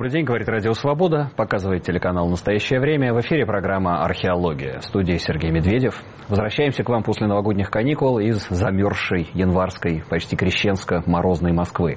Добрый день, говорит Радио Свобода, показывает телеканал «Настоящее время». В эфире программа «Археология». В студии Сергей Медведев. Возвращаемся к вам после новогодних каникул из замерзшей январской, почти крещенско-морозной Москвы.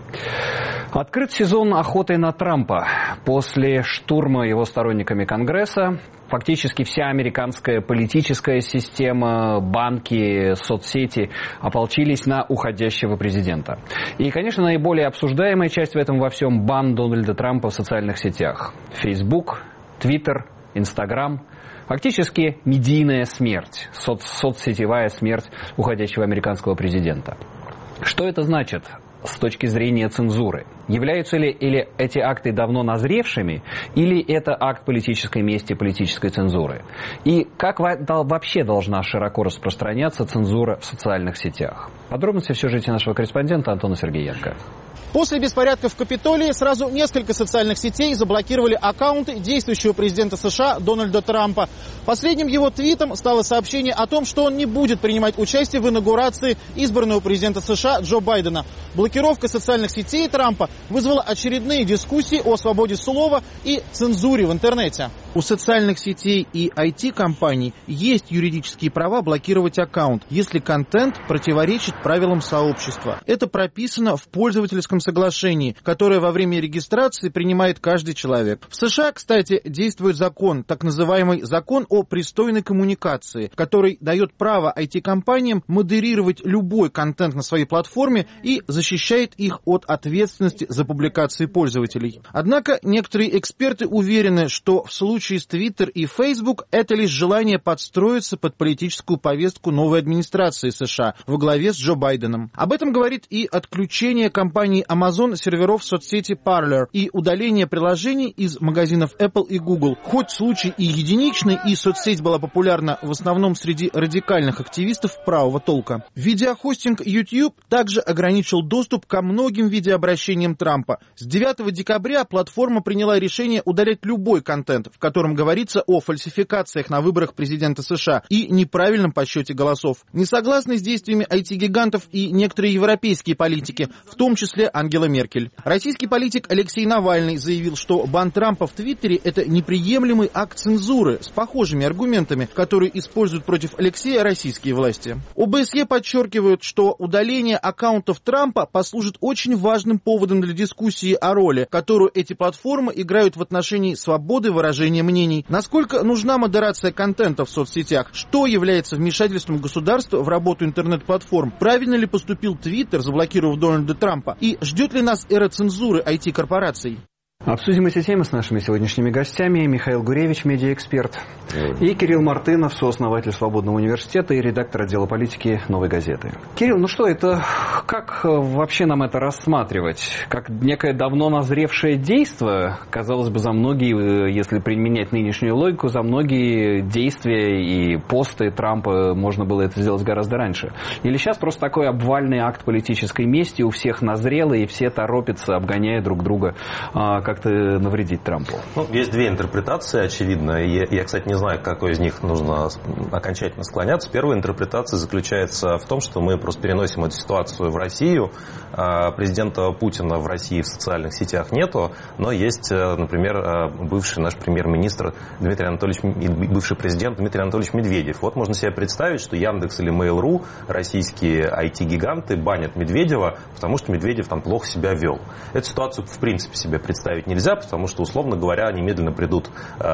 Открыт сезон охоты на Трампа. После штурма его сторонниками Конгресса фактически вся американская политическая система, банки, соцсети ополчились на уходящего президента. И, конечно, наиболее обсуждаемая часть в этом во всем — бан Дональда Трампа в социальных сетях. Facebook, Twitter, Instagram. Фактически медийная смерть, соцсетевая смерть уходящего американского президента. Что это значит с точки зрения цензуры? Являются ли эти акты давно назревшими, или это акт политической мести, политической цензуры? И как вообще должна широко распространяться цензура в социальных сетях? Подробности в сюжете нашего корреспондента Антона Сергеенко. После беспорядков в Капитолии сразу несколько социальных сетей заблокировали аккаунты действующего президента США Дональда Трампа. Последним его твитом стало сообщение о том, что он не будет принимать участие в инаугурации избранного президента США Джо Байдена. Блокировка социальных сетей Трампа вызвала очередные дискуссии о свободе слова и цензуре в интернете. У социальных сетей и IT-компаний есть юридические права блокировать аккаунт, если контент противоречит правилам сообщества. Это прописано в пользовательском соглашении, которое во время регистрации принимает каждый человек. В США, кстати, действует закон, так называемый закон о пристойной коммуникации, который дает право IT-компаниям модерировать любой контент на своей платформе и защищает их от ответственности за публикации пользователей. Однако некоторые эксперты уверены, что в случае с Twitter и Facebook это лишь желание подстроиться под политическую повестку новой администрации США во главе с Джо Байденом. Об этом говорит и отключение компании Amazon серверов соцсети Parler и удаление приложений из магазинов Apple и Google. Хоть случай и единичный, и соцсеть была популярна в основном среди радикальных активистов правого толка. Видеохостинг YouTube также ограничил доступ ко многим видеообращениям Трампа. С 9 декабря платформа приняла решение удалять любой контент, в котором говорится о фальсификациях на выборах президента США и неправильном подсчете голосов. Не согласны с действиями IT-гигантов и некоторые европейские политики, в том числе Ангела Меркель. Российский политик Алексей Навальный заявил, что бан Трампа в Твиттере – это неприемлемый акт цензуры с похожими аргументами, которые используют против Алексея российские власти. ОБСЕ подчеркивают, что удаление аккаунтов Трампа послужит очень важным поводом для дискуссии о роли, которую эти платформы играют в отношении свободы выражения мнений. Насколько нужна модерация контента в соцсетях? Что является вмешательством государства в работу интернет-платформ? Правильно ли поступил Твиттер, заблокировав Дональда Трампа? И ждет ли нас эра цензуры IT-корпораций? Обсудим эти темы с нашими сегодняшними гостями. Михаил Гуревич, медиаэксперт, и Кирилл Мартынов, сооснователь Свободного университета и редактор отдела политики «Новой газеты». Кирилл, ну что это, как вообще нам это рассматривать? Как некое давно назревшее действие? Казалось бы, за многие, если применять нынешнюю логику, за многие действия и посты Трампа можно было это сделать гораздо раньше. Или сейчас просто такой обвальный акт политической мести, у всех назрело, и все торопятся, обгоняя друг друга, как-то навредить Трампу? Ну, есть две интерпретации, очевидно. Я, кстати, не знаю, к какой из них нужно окончательно склоняться. Первая интерпретация заключается в том, что мы просто переносим эту ситуацию в Россию. Президента Путина в России в социальных сетях нету, но есть, например, бывший наш премьер-министр Дмитрий Анатольевич, бывший президент Дмитрий Анатольевич Медведев. Вот можно себе представить, что Яндекс или Mail.ru, российские IT-гиганты, банят Медведева, потому что Медведев там плохо себя вел. Эту ситуацию, в принципе, себе представить нельзя, потому что, условно говоря, немедленно придут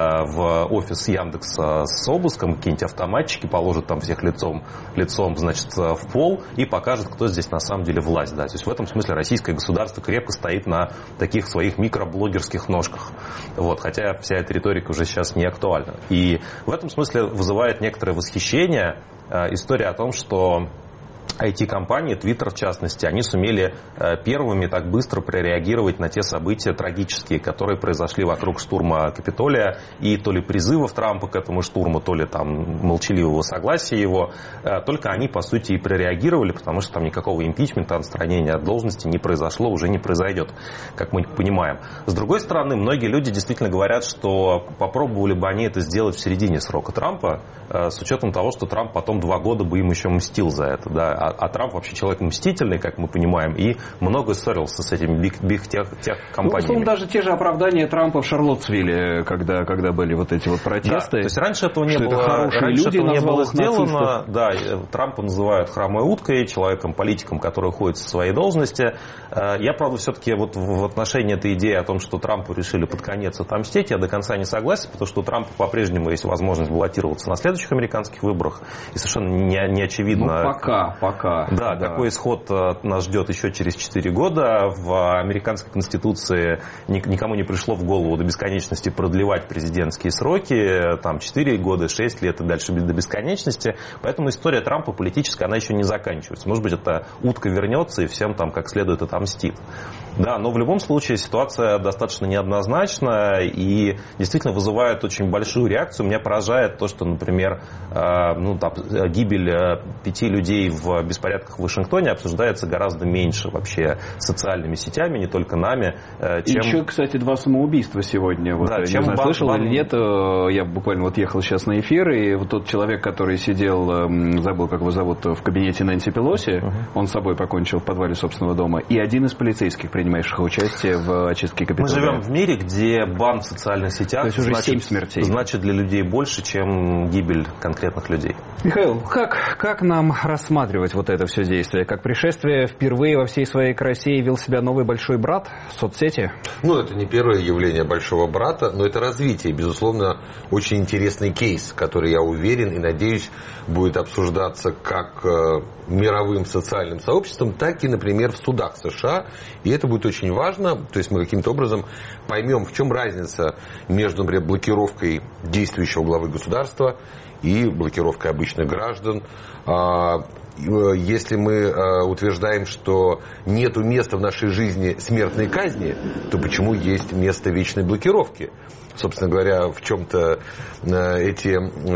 в офис Яндекса с обыском, какие-нибудь автоматчики, положат там всех лицом, значит, в пол и покажут, кто здесь на самом деле власть. Да. То есть в этом смысле российское государство крепко стоит на таких своих микроблогерских ножках. Вот, хотя вся эта риторика уже сейчас не актуальна. И в этом смысле вызывает некоторое восхищение история о том, что IT-компании, Twitter в частности, они сумели первыми так быстро прореагировать на те события трагические, которые произошли вокруг штурма Капитолия, и то ли призывов Трампа к этому штурму, то ли там молчаливого согласия его, только они, по сути, и прореагировали, потому что там никакого импичмента, отстранения от должности не произошло, уже не произойдет, как мы понимаем. С другой стороны, многие люди действительно говорят, что попробовали бы они это сделать в середине срока Трампа, с учетом того, что Трамп потом 2 года бы им еще мстил за это, да. А Трамп вообще человек мстительный, как мы понимаем, и много ссорился с этими биг-тех-компаниями. Ну, даже те же оправдания Трампа в Шарлоттсвилле, когда были вот эти вот протесты. Да, то есть раньше этого не было сделано. Да, Трампа называют хромой уткой, человеком, политиком, который уходит со своей должности. Я, правда, все-таки вот в отношении этой идеи о том, что Трампу решили под конец отомстить, я до конца не согласен, потому что у Трампа по-прежнему есть возможность баллотироваться на следующих американских выборах. И совершенно не очевидно. Ну, пока. Да, какой исход нас ждет еще через 4 года. В американской конституции никому не пришло в голову до бесконечности продлевать президентские сроки. Там 4 года, 6 лет и дальше до бесконечности. Поэтому история Трампа политическая, она еще не заканчивается. Может быть, эта утка вернется и всем там как следует отомстит. Да, но в любом случае ситуация достаточно неоднозначна и действительно вызывает очень большую реакцию. Меня поражает то, что, например, гибель 5 людей в беспорядках в Вашингтоне обсуждается гораздо меньше вообще социальными сетями, не только нами. Чем... Еще, кстати, 2 самоубийства сегодня. Вот, да, не знаю, слышал или нет, я буквально вот ехал сейчас на эфир, и вот тот человек, который сидел, забыл, как его зовут, в кабинете Нэнси Пелоси, он с собой покончил в подвале собственного дома, и один из полицейских, принимающих участие в очистке Капитолия. Мы живем в мире, где бан в социальных сетях значит для людей больше, чем гибель конкретных людей. Михаил, как нам рассматривать вот это все действие? Как пришествие впервые во всей своей красе явил себя новый большой брат в соцсети? Ну, это не первое явление большого брата, но это развитие. Безусловно, очень интересный кейс, который, я уверен и надеюсь, будет обсуждаться как мировым социальным сообществом, так и, например, в судах США. И это будет очень важно. То есть мы каким-то образом поймем, в чем разница между, например, блокировкой действующего главы государства и блокировкой обычных граждан. Если мы утверждаем, что нет места в нашей жизни смертной казни, то почему есть место вечной блокировки? Собственно говоря, в чем-то эти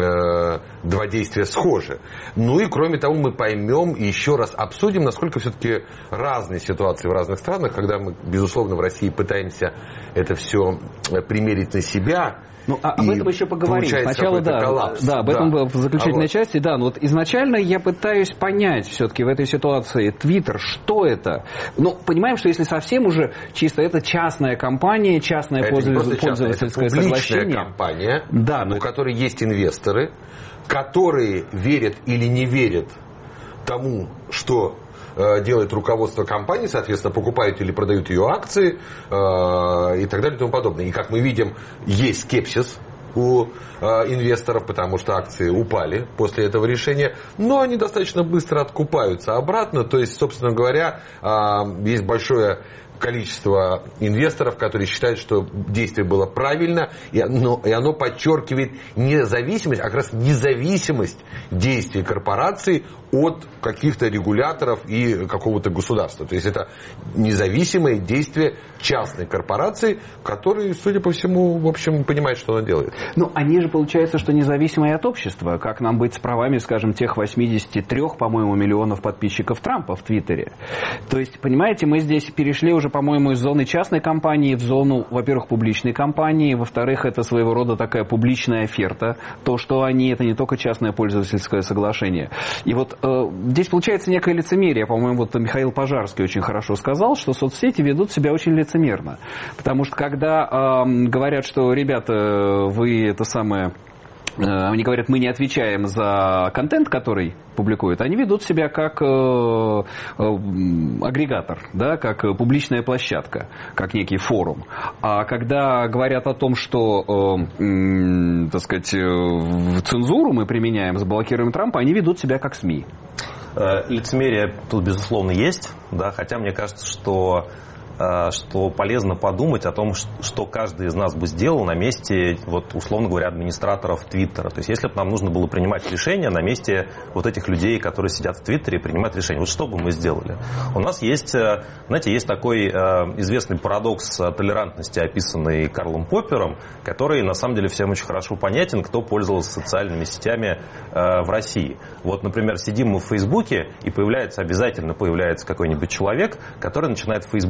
2 действия схожи. Ну и кроме того, мы поймем и еще раз обсудим, насколько все-таки разные ситуации в разных странах, когда мы, безусловно, в России пытаемся это все примерить на себя. Ну, об этом еще поговорим. Сначала, об этом в заключительной части. Да, но вот изначально я пытаюсь понять все-таки в этой ситуации Твиттер, что это. Ну, понимаем, что если совсем уже чисто это частная компания, частное пользовательское соглашение. Публичная компания, у которой есть инвесторы, которые верят или не верят тому, что делает руководство компании, соответственно, покупают или продают ее акции и так далее и тому подобное. И, как мы видим, есть скепсис у инвесторов, потому что акции упали после этого решения, но они достаточно быстро откупаются обратно. То есть, собственно говоря, есть большое количество инвесторов, которые считают, что действие было правильно, и оно подчеркивает независимость, а как раз независимость действий корпораций от каких-то регуляторов и какого-то государства. То есть это независимое действие частной корпорации, которые, судя по всему, в общем, понимают, что она делает. Ну, они же, получается, что независимые от общества. Как нам быть с правами, скажем, тех 83, по-моему, миллионов подписчиков Трампа в Твиттере? То есть, понимаете, мы здесь перешли уже, по-моему, из зоны частной компании в зону, во-первых, публичной компании, во-вторых, это своего рода такая публичная оферта. То, что они, это не только частное пользовательское соглашение. И вот здесь получается некое лицемерие. По-моему, вот Михаил Пожарский очень хорошо сказал, что соцсети ведут себя очень лицемерно. Потому что когда говорят, что, ребята, вы это самое... Они говорят, мы не отвечаем за контент, который публикуют. Они ведут себя как агрегатор, да, как публичная площадка, как некий форум. А когда говорят о том, что, так сказать, цензуру мы применяем, заблокируем Трампа, они ведут себя как СМИ. Лицемерие тут, безусловно, есть, да, хотя мне кажется, что полезно подумать о том, что каждый из нас бы сделал на месте, вот, условно говоря, администраторов Твиттера. То есть, если бы нам нужно было принимать решения на месте вот этих людей, которые сидят в Твиттере и принимают решения, вот что бы мы сделали? У нас есть, знаете, есть такой известный парадокс толерантности, описанный Карлом Поппером, который, на самом деле, всем очень хорошо понятен, кто пользовался социальными сетями в России. Вот, например, сидим мы в Фейсбуке, и обязательно появляется какой-нибудь человек, который начинает в Фейсбуке писать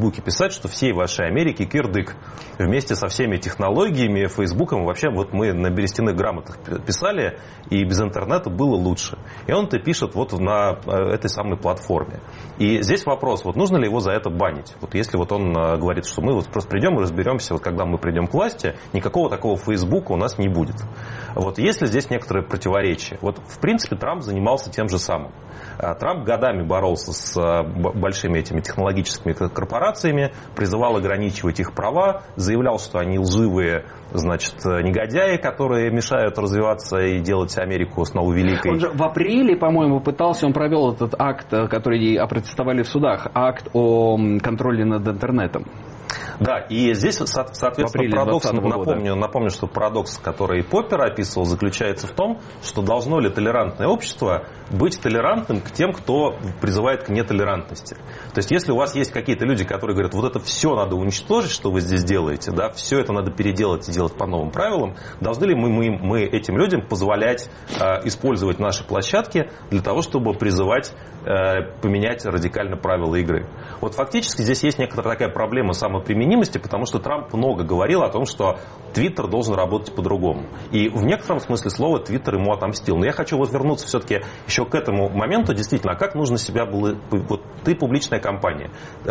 написать, что всей вашей Америке кирдык. Вместе со всеми технологиями, Фейсбуком, вообще вот мы на берестяных грамотах писали, и без интернета было лучше. И он это пишет вот на этой самой платформе. И здесь вопрос, вот нужно ли его за это банить? Вот если вот он говорит, что мы вот просто придем и разберемся, вот когда мы придем к власти, никакого такого Фейсбука у нас не будет. Вот есть ли здесь некоторые противоречия? Вот в принципе Трамп занимался тем же самым. Трамп годами боролся с большими этими технологическими корпорациями, призывал ограничивать их права, заявлял, что они лживые, значит, негодяи, которые мешают развиваться и делать Америку снова великой. Он же в апреле, по-моему, пытался, он провел этот акт, который опротестовали в судах, акт о контроле над интернетом. Да, и здесь, соответственно, парадокс, напомню, что парадокс, который Поппер описывал, заключается в том, что должно ли толерантное общество быть толерантным к тем, кто призывает к нетолерантности. То есть, если у вас есть какие-то люди, которые говорят, вот это все надо уничтожить, что вы здесь делаете, да, все это надо переделать и делать по новым правилам, должны ли мы этим людям позволять использовать наши площадки для того, чтобы призывать поменять радикально правила игры? Вот фактически здесь есть некоторая такая проблема самоприменимости, потому что Трамп много говорил о том, что Твиттер должен работать по-другому. И в некотором смысле слова Твиттер ему отомстил. Но я хочу вот вернуться все-таки еще к этому моменту. Действительно, а как нужно себя было... Вот ты публичная компания.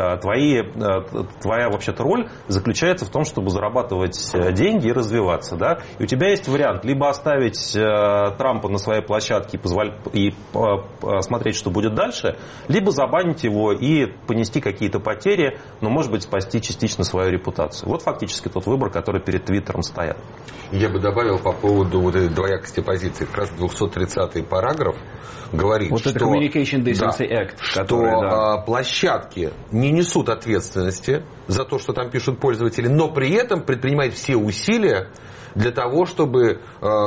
Твоя вообще-то роль заключается в том, чтобы зарабатывать деньги и развиваться. Да? И у тебя есть вариант либо оставить Трампа на своей площадке и смотреть, что будет дальше, либо забанить его и понести какие-то потери, но, может быть, спасти частично свою репутацию. Вот фактически тот выбор, который перед Твиттером стоял. Я бы добавил по поводу вот этой двоякости позиции. Как раз 230-й параграф говорит, вот что, это Communication Decency Act, что площадки не несут ответственности за то, что там пишут пользователи, но при этом предпринимают все усилия для того, чтобы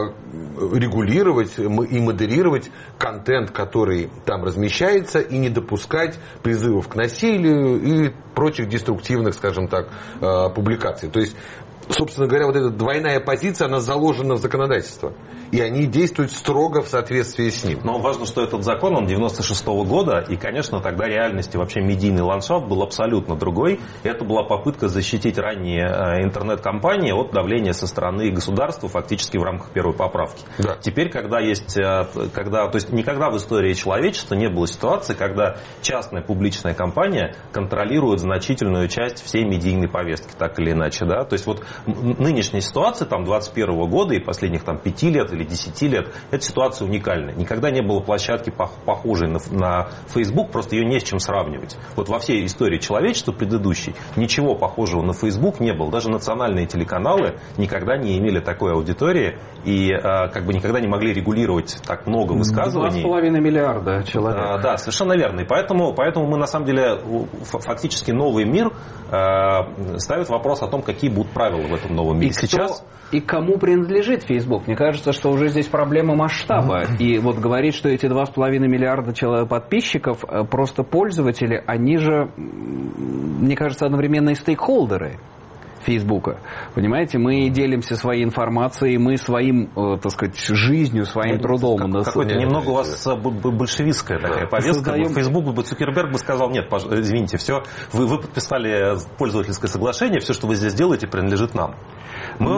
регулировать и модерировать контент, который там размещается, и не допускать призывов к насилию и прочих деструктивных, скажем так, публикаций. То есть, собственно говоря, вот эта двойная позиция, она заложена в законодательство. И они действуют строго в соответствии с ним. Но важно, что этот закон, он 96-го года, и, конечно, тогда реальность и вообще медийный ландшафт был абсолютно другой. Это была попытка защитить ранние интернет-компании от давления со стороны государства, фактически в рамках первой поправки. Да. Теперь, то есть никогда в истории человечества не было ситуации, когда частная публичная компания контролирует значительную часть всей медийной повестки, так или иначе. Да? То есть вот нынешняя ситуация, там, 21 года и последних там 5 лет или 10 лет, эта ситуация уникальная. Никогда не было площадки, похожей на Facebook, просто ее не с чем сравнивать. Вот во всей истории человечества предыдущей ничего похожего на Facebook не было. Даже национальные телеканалы никогда не имели такой аудитории и никогда не могли регулировать так много высказываний. 2,5 миллиарда человек. Да, совершенно верно. И поэтому мы, на самом деле, фактически новый мир ставит вопрос о том, какие будут правила в этом новом мире. И кому принадлежит Facebook? Мне кажется, что уже здесь проблема масштаба. И вот говорить, что эти 2,5 миллиарда подписчиков просто пользователи, они же, мне кажется, одновременно и стейкхолдеры Фейсбука. Понимаете, мы делимся своей информацией, мы своим, так сказать, жизнью, своим трудом. Какое-то немного у вас большевистская такая повестка. Фейсбук, Цукерберг бы сказал, нет, извините, все, вы подписали пользовательское соглашение, все, что вы здесь делаете, принадлежит нам. Вы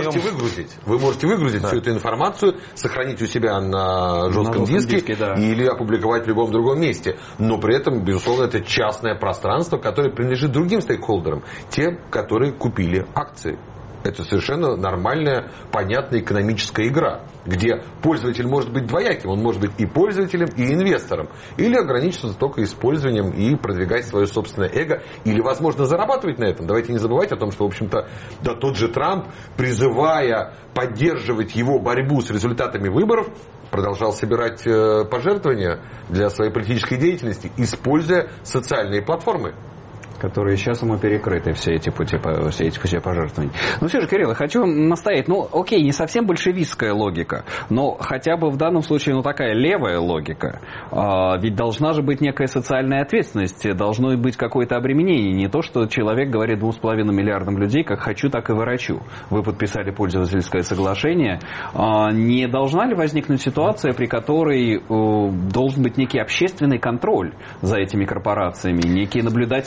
можете выгрузить всю эту информацию, сохранить у себя на жестком диске да. Или опубликовать в любом другом месте. Но при этом, безусловно, это частное пространство, которое принадлежит другим стейкхолдерам. Те, которые купили акции. Это совершенно нормальная, понятная экономическая игра, где пользователь может быть двояким. Он может быть и пользователем, и инвестором. Или ограничиваться только использованием и продвигать свое собственное эго. Или, возможно, зарабатывать на этом. Давайте не забывать о том, что, в общем-то, да, тот же Трамп, призывая поддерживать его борьбу с результатами выборов, продолжал собирать пожертвования для своей политической деятельности, используя социальные платформы, которые сейчас ему перекрыты, все эти пути пожертвований. Ну все же, Кирилл, я хочу настоять, окей, не совсем большевистская логика, но хотя бы в данном случае, такая левая логика. Ведь должна же быть некая социальная ответственность, должно быть какое-то обременение. Не то, что человек говорит 2,5 миллиардам людей, как хочу, так и ворочу. Вы подписали пользовательское соглашение. Не должна ли возникнуть ситуация, при которой должен быть некий общественный контроль за этими корпорациями, некие наблюдательные советы?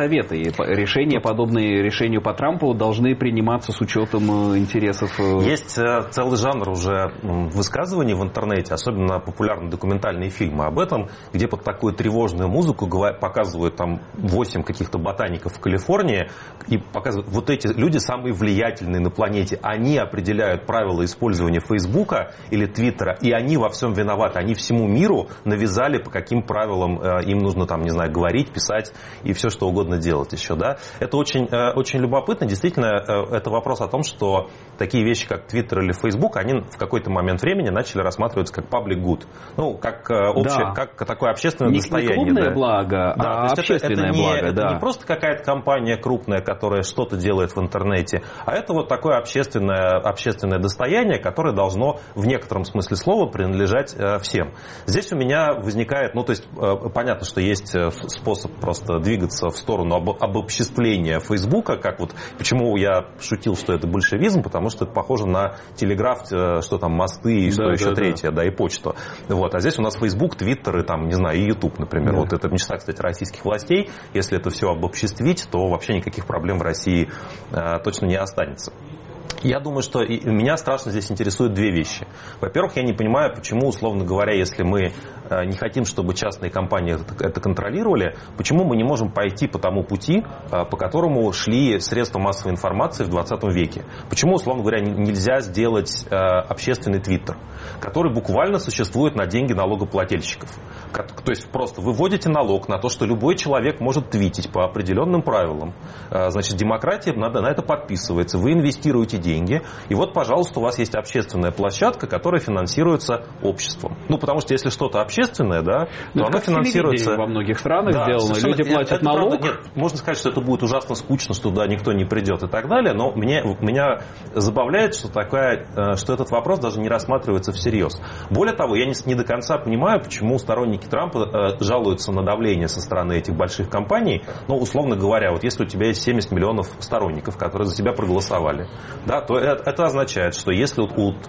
советы. И решения, подобные решению по Трампу, должны приниматься с учетом интересов... Есть целый жанр уже высказываний в интернете, особенно популярные документальные фильмы об этом, где под такую тревожную музыку показывают там 8 каких-то ботаников в Калифорнии и показывают, вот эти люди самые влиятельные на планете, они определяют правила использования Фейсбука или Твиттера, и они во всем виноваты, они всему миру навязали, по каким правилам им нужно там, не знаю, говорить, писать и все что угодно делать еще, да. Это очень, очень любопытно, действительно, это вопрос о том, что такие вещи, как Твиттер или Фейсбук, они в какой-то момент времени начали рассматриваться как public good, ну, как общее, как такое общественное достояние. Не крупное благо, а общественное благо, это не просто какая-то компания крупная, которая что-то делает в интернете, а это вот такое общественное достояние, которое должно в некотором смысле слова принадлежать всем. Здесь у меня возникает, ну, то есть, понятно, что есть способ просто двигаться в сторону обобществления Фейсбука, как вот, почему я шутил, что это большевизм, потому что это похоже на телеграф, что там мосты и что еще третье, да, и почту. Вот. А здесь у нас Фейсбук, Твиттер и там, не знаю, и Ютуб, например. Да. Вот это мечта, кстати, российских властей. Если это все обобществить, то вообще никаких проблем в России точно не останется. Я думаю, что меня страшно здесь интересуют две вещи. Во-первых, я не понимаю, почему, условно говоря, если мы не хотим, чтобы частные компании это контролировали, почему мы не можем пойти по тому пути, по которому шли средства массовой информации в 20 веке. Почему, условно говоря, нельзя сделать общественный твиттер, который буквально существует на деньги налогоплательщиков. То есть просто вы вводите налог на то, что любой человек может твитить по определенным правилам. Значит, демократия на это подписывается. Вы инвестируете деньги. И вот, пожалуйста, у вас есть общественная площадка, которая финансируется обществом. Ну, потому что если что-то общественное, да, то оно финансируется... во многих странах сделано. Люди платят налог. Правда, нет, можно сказать, что это будет ужасно скучно, что туда никто не придет и так далее. Но меня забавляет, что этот вопрос даже не рассматривается всерьез. Более того, я не до конца понимаю, почему сторонники Трампа жалуются на давление со стороны этих больших компаний. Но, условно говоря, вот если у тебя есть 70 миллионов сторонников, которые за тебя проголосовали, да, то это означает, что если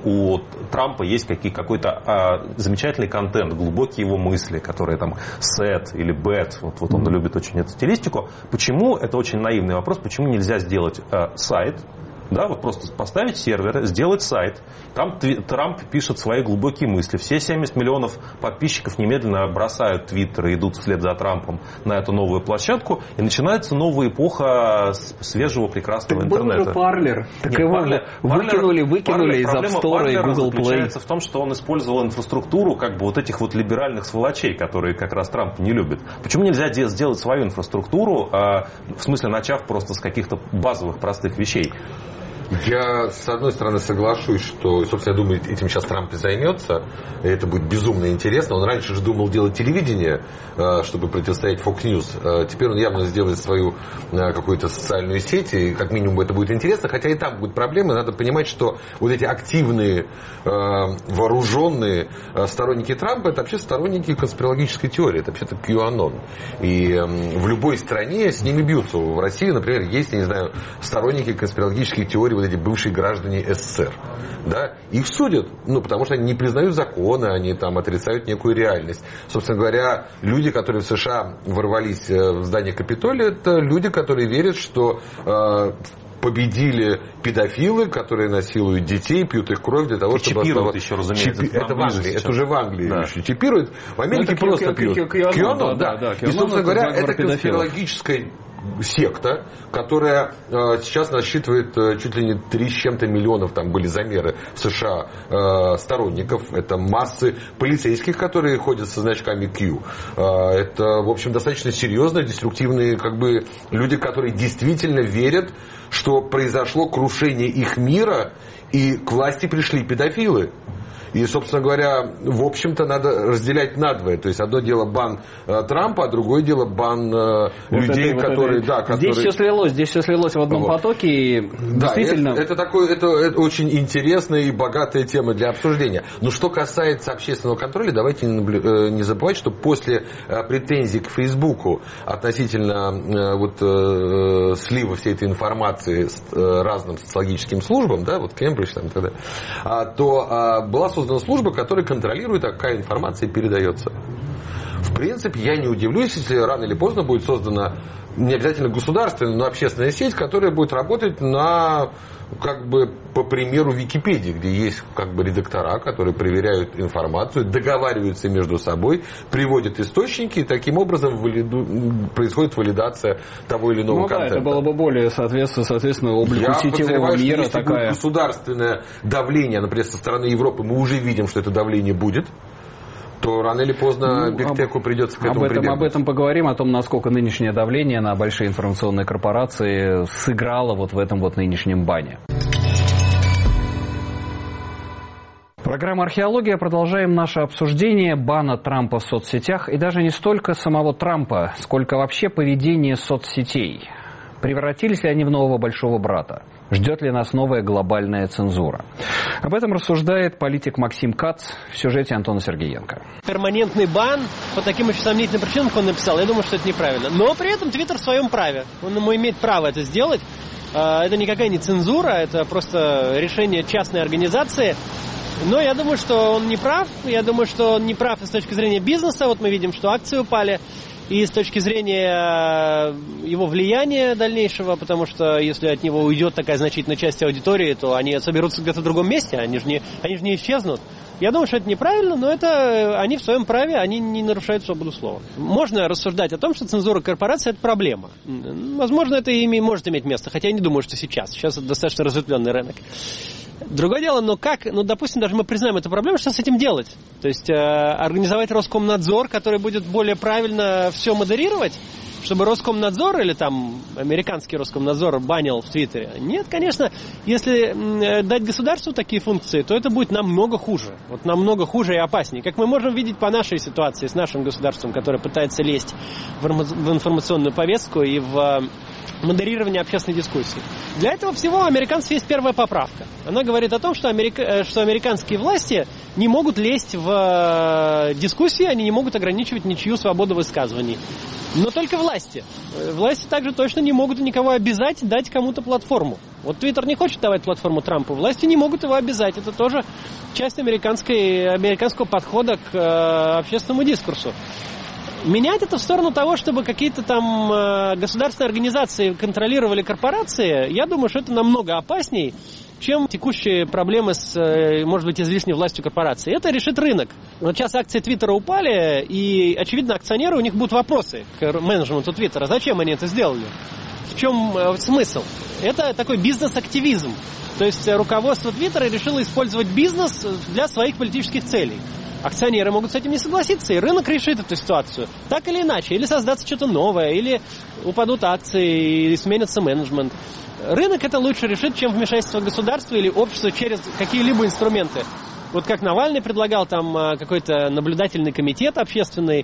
у Трампа есть какой-то замечательный контент, глубокие его мысли, которые там set или bet, вот он любит очень эту стилистику, почему, это очень наивный вопрос, почему нельзя сделать сайт, да, вот просто поставить сервер, сделать сайт. Там Трамп пишет свои глубокие мысли. Все 70 миллионов подписчиков немедленно бросают Твиттер и идут вслед за Трампом на эту новую площадку. И начинается новая эпоха свежего, прекрасного интернета. Так был же Parler. Так его выкинули из App Store и Google Play. Заключается в том, что он использовал инфраструктуру как бы вот этих вот либеральных сволочей, которые как раз Трамп не любит. Почему нельзя сделать свою инфраструктуру, в смысле начав просто с каких-то базовых простых вещей? Я, с одной стороны, соглашусь, что, собственно, я думаю, этим сейчас Трамп и займется. И это будет безумно интересно. Он раньше же думал делать телевидение, чтобы противостоять Fox News. Теперь он явно сделает свою какую-то социальную сеть. И как минимум это будет интересно. Хотя и там будут проблемы. Надо понимать, что вот эти активные, вооруженные сторонники Трампа, это вообще сторонники конспирологической теории. Это вообще-то QAnon. И в любой стране с ними бьются. В России, например, есть, я не знаю, сторонники конспирологических теорий, вот эти бывшие граждане СССР, да, их судят, потому что они не признают законы, они там отрицают некую реальность. Собственно говоря, люди, которые в США ворвались в здание Капитолия, это люди, которые верят, что победили педофилы, которые насилуют детей, пьют их кровь для того, чтобы... Чипируют еще, разумеется. Это в Англии, это уже в Англии еще чипируют. В Америке просто пьют. QAnon, да. И, собственно говоря, это конспирологическая секта, которая сейчас насчитывает чуть ли не 3 с чем-то миллионов, там были замеры в США сторонников. Это массы полицейских, которые ходят со значками Q. Это, в общем, достаточно серьезные, деструктивные люди, которые действительно верят, что произошло крушение их мира, и к власти пришли педофилы. И, собственно говоря, в общем-то, надо разделять надвое. То есть, одно дело бан Трампа, а другое дело бан людей, которые... Здесь все слилось в одном потоке. И действительно... Это очень интересная и богатая тема для обсуждения. Но что касается общественного контроля, давайте не забывать, что после претензий к Фейсбуку относительно слива всей этой информации с разным социологическим службам, да, вот Кембридж там и так далее, то была создана служба, которая контролирует, какая информация передается. В принципе, я не удивлюсь, если рано или поздно будет создана не обязательно государственная, но общественная сеть, которая будет работать на, как бы, по примеру Википедии, где есть как бы редактора, которые проверяют информацию, договариваются между собой, приводят источники, и таким образом происходит валидация того или иного контента. Это было бы более соответственно облику сетевого мира. Если будет государственное давление, например, со стороны Европы, мы уже видим, что это давление будет, то рано или поздно бигтеку придется к этому прибегнуть. Об этом поговорим, о том, насколько нынешнее давление на большие информационные корпорации сыграло вот в этом вот нынешнем бане. Программа «Археология». Продолжаем наше обсуждение бана Трампа в соцсетях. И даже не столько самого Трампа, сколько вообще поведение соцсетей. Превратились ли они в нового большого брата? Ждет ли нас новая глобальная цензура? Об этом рассуждает политик Максим Кац в сюжете Антона Сергеенко. Перманентный бан по таким очень сомнительным причинам, как он написал, я думаю, что это неправильно. Но при этом Твиттер в своем праве. Он имеет право это сделать. Это никакая не цензура, это просто решение частной организации. Но я думаю, что он не прав. Я думаю, что он не прав и с точки зрения бизнеса. Вот мы видим, что акции упали. И с точки зрения его влияния дальнейшего, потому что если от него уйдет такая значительная часть аудитории, то они соберутся где-то в другом месте, они же не исчезнут. Я думаю, что это неправильно, но это они в своем праве, они не нарушают свободу слова. Можно рассуждать о том, что цензура корпорации – это проблема. Возможно, это может иметь место, хотя я не думаю, что сейчас. Сейчас это достаточно разветвленный рынок. Другое дело, допустим, даже мы признаем эту проблему, что с этим делать? То есть организовать Роскомнадзор, который будет более правильно все модерировать, чтобы Роскомнадзор или там американский Роскомнадзор банил в Твиттере? Нет, конечно, если дать государству такие функции, то это будет намного хуже. Вот намного хуже и опаснее. Как мы можем видеть по нашей ситуации с нашим государством, которое пытается лезть в информационную повестку и в модерирование общественной дискуссии. Для этого всего у американцев есть первая поправка. Она говорит о том, что американские власти не могут лезть в дискуссии, они не могут ограничивать ничью свободу высказываний. Но только власти. Власти также точно не могут никого обязать дать кому-то платформу. Вот Твиттер не хочет давать платформу Трампу, власти не могут его обязать. Это тоже часть американского подхода к общественному дискурсу. Менять это в сторону того, чтобы какие-то там государственные организации контролировали корпорации, я думаю, что это намного опасней, чем текущие проблемы с, может быть, излишней властью корпорации. Это решит рынок. Вот сейчас акции Твиттера упали, и, очевидно, акционеры, у них будут вопросы к менеджменту Твиттера. Зачем они это сделали? В чем смысл? Это такой бизнес-активизм. То есть руководство Твиттера решило использовать бизнес для своих политических целей. Акционеры могут с этим не согласиться, и рынок решит эту ситуацию. Так или иначе. Или создаться что-то новое, или упадут акции, и сменится менеджмент. Рынок это лучше решит, чем вмешательство государства или общества через какие-либо инструменты. Вот как Навальный предлагал там какой-то наблюдательный комитет общественный,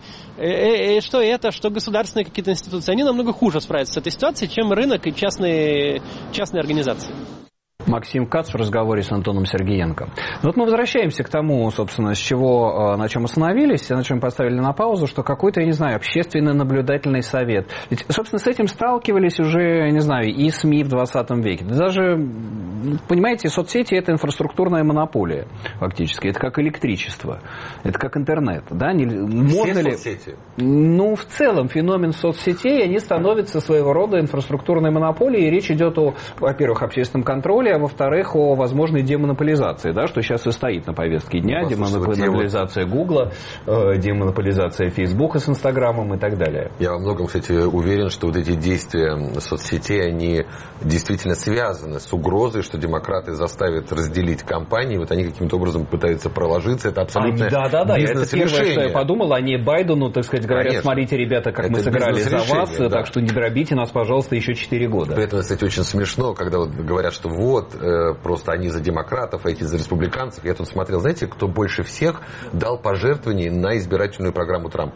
что государственные какие-то институции, они намного хуже справятся с этой ситуацией, чем рынок и частные организации. Максим Кац в разговоре с Антоном Сергеенко. Вот мы возвращаемся к тому, собственно, на чем остановились, на чем поставили на паузу, что какой-то, я не знаю, общественный наблюдательный совет. Ведь, собственно, с этим сталкивались уже, не знаю, и СМИ в 20 веке. Даже, понимаете, соцсети – это инфраструктурная монополия, фактически. Это как электричество, это как интернет. Да? Можно ли... соцсети? Ну, в целом, феномен соцсетей, они становятся своего рода инфраструктурной монополией, и речь идет о, во-первых, общественном контроле, а во-вторых, о возможной демонополизации, да, что сейчас и стоит на повестке дня, демонополизация Гугла, демонополизация Фейсбука с Инстаграмом и так далее. Я во многом, кстати, уверен, что вот эти действия соцсетей, они действительно связаны с угрозой, что демократы заставят разделить компании, вот они каким-то образом пытаются проложиться, это абсолютно бизнес-решение. Это первое, что я подумал, они Байдену, так сказать, говорят, конечно, смотрите, ребята, как мы сыграли за вас, да. Так что не дробите нас, пожалуйста, еще 4 года. При этом, кстати, очень смешно, когда вот говорят, что просто они за демократов, а эти за республиканцев. Я тут смотрел, знаете, кто больше всех дал пожертвований на избирательную программу Трампа?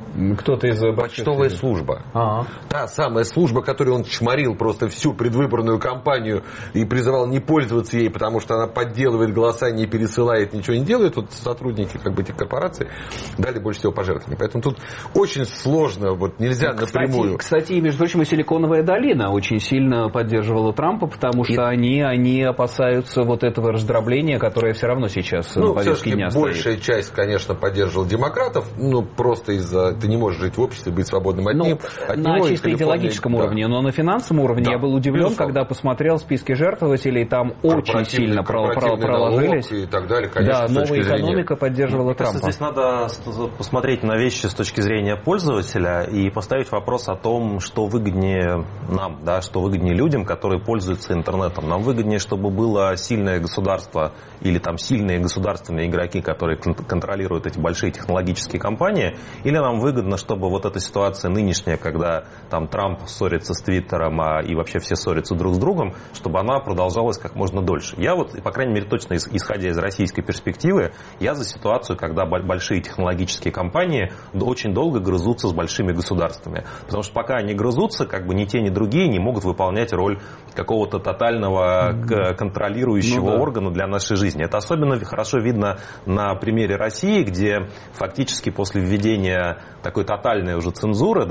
Кто-то из почтовая служба. Та самая служба, которую он чморил просто всю предвыборную кампанию и призывал не пользоваться ей, потому что она подделывает голоса, не пересылает, ничего не делает. Вот сотрудники этих корпораций дали больше всего пожертвований. Поэтому тут очень сложно, нельзя напрямую. Кстати, между прочим, и Силиконовая долина очень сильно поддерживала Трампа, потому что они опасаются этого раздробления, которое все равно сейчас на повестке дня стоит. Большая часть, конечно, поддерживала демократов, просто из-за... Ты не можешь жить в обществе, быть свободным от них. На чисто идеологическом уровне, но на финансовом уровне я был удивлен, когда посмотрел списки жертвователей, там очень сильно проложились. И так далее, конечно, новая экономика поддерживала Трампа. Здесь надо посмотреть на вещи с точки зрения пользователя и поставить вопрос о том, что выгоднее нам, что выгоднее людям, которые пользуются интернетом. Нам выгоднее, чтобы было сильное государство или там сильные государственные игроки, которые контролируют эти большие технологические компании, или нам выгодно, чтобы эта ситуация нынешняя, когда там Трамп ссорится с Твиттером, и вообще все ссорятся друг с другом, чтобы она продолжалась как можно дольше. Я по крайней мере, точно исходя из российской перспективы, я за ситуацию, когда большие технологические компании очень долго грызутся с большими государствами. Потому что пока они грызутся, ни те, ни другие не могут выполнять роль какого-то тотального контролирующего органа для нашей жизни. Это особенно хорошо видно на примере России, где фактически после введения такой тотальной уже цензуры,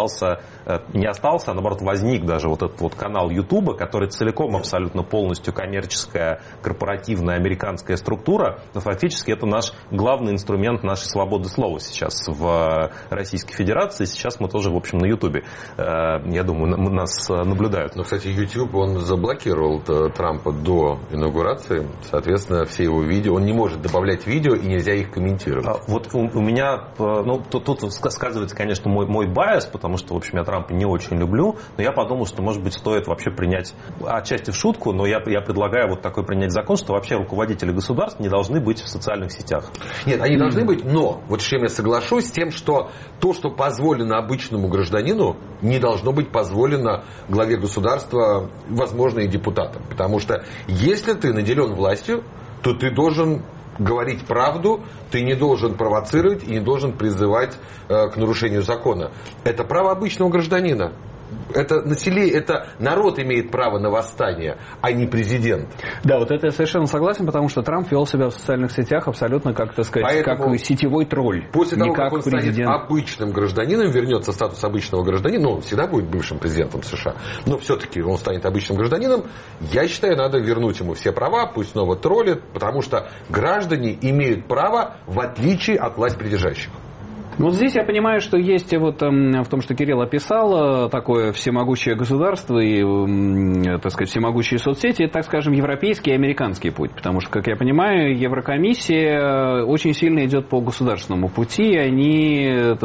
не остался, а наоборот возник даже этот канал Ютуба, который целиком абсолютно полностью коммерческая, корпоративная американская структура, но фактически это наш главный инструмент нашей свободы слова сейчас в Российской Федерации. Сейчас мы тоже, в общем, на Ютубе, я думаю, нас наблюдают. Но, кстати, YouTube, он заблокировал Трампа до инаугурации, соответственно, все его видео, он не может добавлять видео и нельзя их комментировать. У меня, тут сказывается, конечно, мой байс, потому что, в общем, я Трампа не очень люблю, но я подумал, что, может быть, стоит вообще принять, отчасти в шутку, но я предлагаю такой принять закон, что вообще руководители государств не должны быть в социальных сетях. Нет, они должны быть, но с чем я соглашусь, с тем, что то, что позволено обычному гражданину, не должно быть позволено главе государства, возможно, и депутатам. Потому что если ты наделен властью, то ты должен говорить правду, ты не должен провоцировать и не должен призывать к нарушению закона. Это право обычного гражданина. Это народ имеет право на восстание, а не президент. Да, это я совершенно согласен, потому что Трамп вел себя в социальных сетях абсолютно, как сетевой тролль. После того, как он станет обычным гражданином, вернется в статус обычного гражданина, он всегда будет бывшим президентом США, но все-таки он станет обычным гражданином, я считаю, надо вернуть ему все права, пусть снова троллит, потому что граждане имеют право, в отличие от властьпридержащих. Здесь я понимаю, что есть в том, что Кирилл описал, такое всемогущее государство и, всемогущие соцсети, это, так скажем, европейский и американский путь. Потому что, как я понимаю, Еврокомиссия очень сильно идет по государственному пути. Они,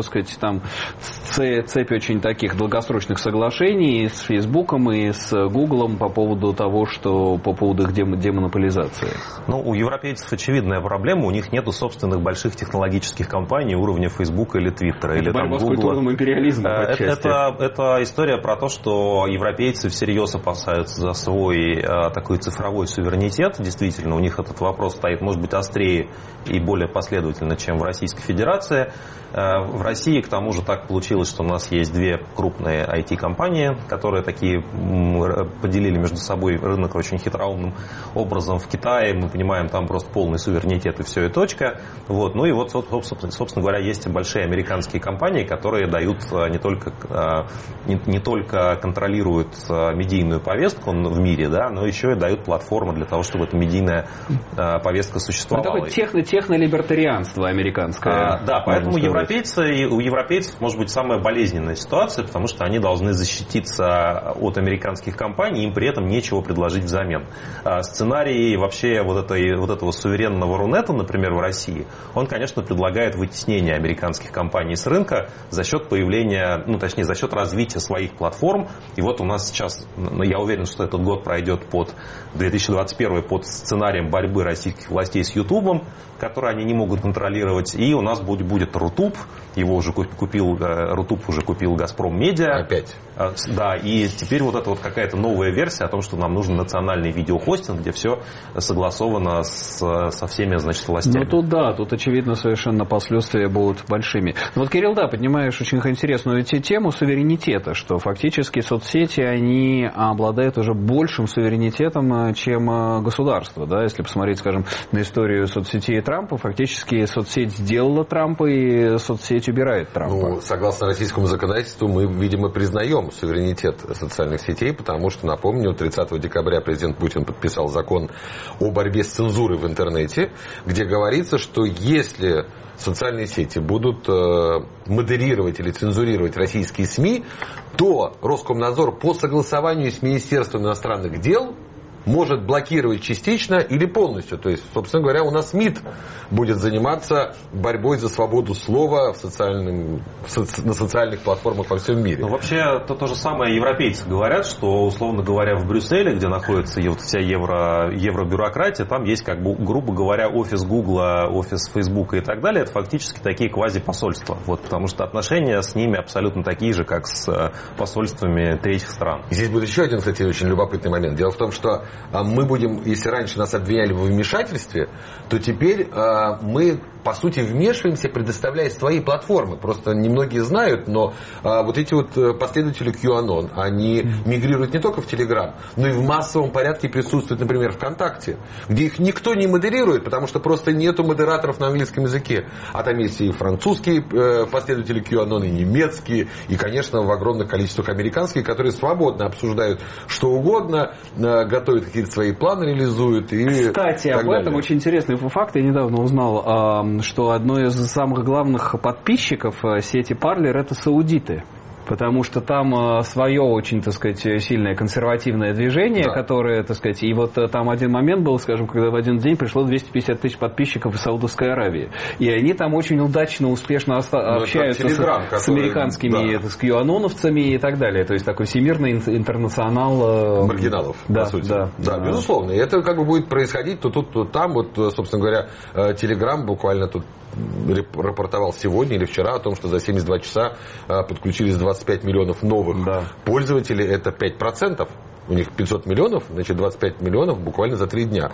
цепь очень таких долгосрочных соглашений с Фейсбуком и с Гуглом по поводу их демонополизации. У европейцев очевидная проблема, у них нету собственных больших технологических компаний уровня Facebook или Твиттера, или борьба с культурным империализмом. Это история про то, что европейцы всерьез опасаются за свой такой цифровой суверенитет. Действительно, у них этот вопрос стоит, может быть, острее и более последовательно, чем в Российской Федерации. В России, к тому же, так получилось, что у нас есть две крупные IT-компании, которые поделили между собой рынок очень хитроумным образом. В Китае, мы понимаем, там просто полный суверенитет и все, и точка. Собственно говоря, есть большие американские компании, которые дают не только контролируют медийную повестку в мире, но еще и дают платформу для того, чтобы эта медийная повестка существовала. Это такое технолибертарианство американское. Да, поэтому у европейцев может быть самая болезненная ситуация, потому что они должны защититься от американских компаний, им при этом нечего предложить взамен. Сценарий вообще этого суверенного Рунета, например, в России, он, конечно, предлагает вытеснение американских компаний с рынка за счет появления, за счет развития своих платформ. И у нас сейчас, я уверен, что этот год пройдет 2021 под сценарием борьбы российских властей с Ютубом, который они не могут контролировать. И у нас будет Рутуб, его уже купил Газпром Медиа. Опять. Да, и теперь вот это вот какая-то новая версия о том, что нам нужен национальный видеохостинг, где все согласовано со всеми, значит, властями. Ну, тут очевидно совершенно последствия будут большими. Но вот, Кирилл, да, поднимаешь очень интересную тему суверенитета, что фактически соцсети, они обладают уже большим суверенитетом, чем государство, да, если посмотреть, скажем, на историю соцсетей Трампа, фактически соцсеть сделала Трампа, и соцсеть убирает Трампа. Ну, согласно российскому законодательству, мы, видимо, признаем суверенитет социальных сетей, потому что, напомню, 30 декабря президент Путин подписал закон о борьбе с цензурой в интернете, где говорится, что если социальные сети будут модерировать или цензурировать российские СМИ, то Роскомнадзор по согласованию с Министерством иностранных дел может блокировать частично или полностью. То есть, собственно говоря, у нас МИД будет заниматься борьбой за свободу слова на социальных платформах во всем мире. Ну, вообще, то же самое европейцы говорят, что, условно говоря, в Брюсселе, где находится вот вся евробюрократия, там есть, как бы, грубо говоря, офис Гугла, офис Фейсбука и так далее. Это фактически такие квазипосольства. Вот, потому что отношения с ними абсолютно такие же, как с посольствами третьих стран. Здесь будет еще один, кстати, очень любопытный момент. Дело в том, что мы будем, если раньше нас обвиняли в вмешательстве, то теперь мы, по сути, вмешиваемся, предоставляя свои платформы. Просто немногие знают, но вот эти вот последователи QAnon, они мигрируют не только в Telegram, но и в массовом порядке присутствуют, например, ВКонтакте, где их никто не модерирует, потому что просто нету модераторов на английском языке. А там есть и французские последователи QAnon, и немецкие, и, конечно, в огромных количествах американские, которые свободно обсуждают что угодно, готовят какие-то свои планы, реализуют. И кстати, об этом очень интересный факт. Я недавно узнал, что одно из самых главных подписчиков сети Parler — это саудиты. Потому что там свое очень, так сказать, сильное консервативное движение, да, которое, так сказать, и вот там один момент был, скажем, когда в один день пришло 250 тысяч подписчиков из Саудовской Аравии. И они там очень удачно, успешно общаются с американскими, да, с QAnoновцами и так далее. То есть такой всемирный интернационал маргиналов, да, по сути. Да, да, безусловно. И это как бы будет происходить то тут, то там. Вот, собственно говоря, Telegram буквально тут рапортовал сегодня или вчера о том, что за 72 часа подключились 25 миллионов новых, да, пользователей. Это 5%. У них 500 миллионов, значит 25 миллионов буквально за 3 дня.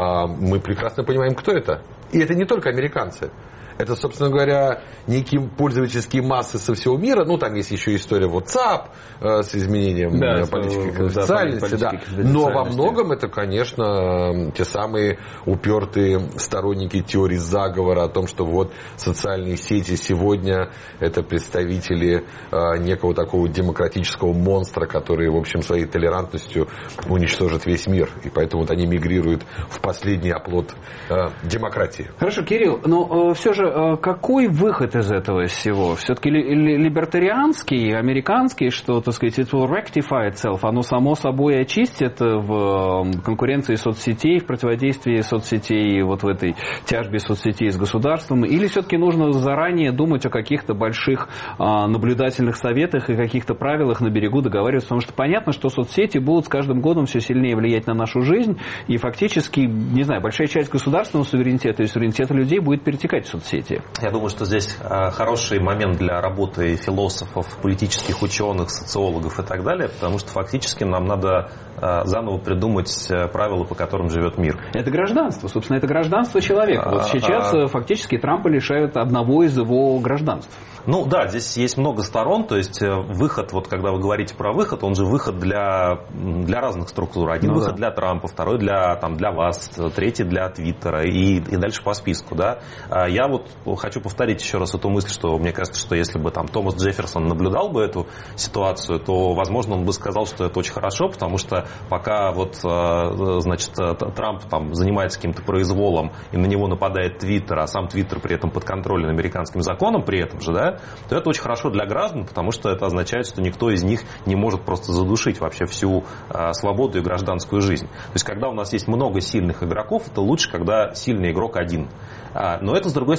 Мы прекрасно понимаем, кто это. И это не только американцы. Это, собственно говоря, некие пользовательские массы со всего мира. Ну, там есть еще история WhatsApp с изменением, да, политики конфиденциальности. Да. Но во многом это, конечно, те самые упертые сторонники теории заговора о том, что вот социальные сети сегодня это представители некого такого демократического монстра, который, в общем, своей толерантностью уничтожит весь мир. И поэтому вот они мигрируют в последний оплот демократии. Хорошо, Кирилл, но все же какой выход из этого всего? Все-таки либертарианский, американский, что, так сказать, it will rectify itself, оно само собой очистит в конкуренции соцсетей, в противодействии соцсетей, вот в этой тяжбе соцсетей с государством? Или все-таки нужно заранее думать о каких-то больших наблюдательных советах и каких-то правилах на берегу договариваться? Потому что понятно, что соцсети будут с каждым годом все сильнее влиять на нашу жизнь, и фактически, не знаю, большая часть государственного суверенитета и суверенитета людей будет перетекать в соцсети. Я думаю, что здесь хороший момент для работы философов, политических ученых, социологов и так далее, потому что фактически нам надо заново придумать правила, по которым живет мир. Это гражданство, собственно, это гражданство человека. Вот сейчас фактически Трампа лишают одного из его гражданств. Ну да, здесь есть много сторон, то есть выход, вот когда вы говорите про выход, он же выход для разных структур. Один выход для Трампа, второй для вас, третий для Твиттера и дальше по списку. Да? Я вот хочу повторить еще раз эту мысль, что мне кажется, что если бы там Томас Джефферсон наблюдал бы эту ситуацию, то, возможно, он бы сказал, что это очень хорошо, потому что пока вот, значит, Трамп там занимается каким-то произволом и на него нападает Твиттер, а сам Твиттер при этом подконтролен американским законом при этом же, да, то это очень хорошо для граждан, потому что это означает, что никто из них не может просто задушить вообще всю свободу и гражданскую жизнь. То есть, когда у нас есть много сильных игроков, это лучше, когда сильный игрок один. Но это, с другой стороны,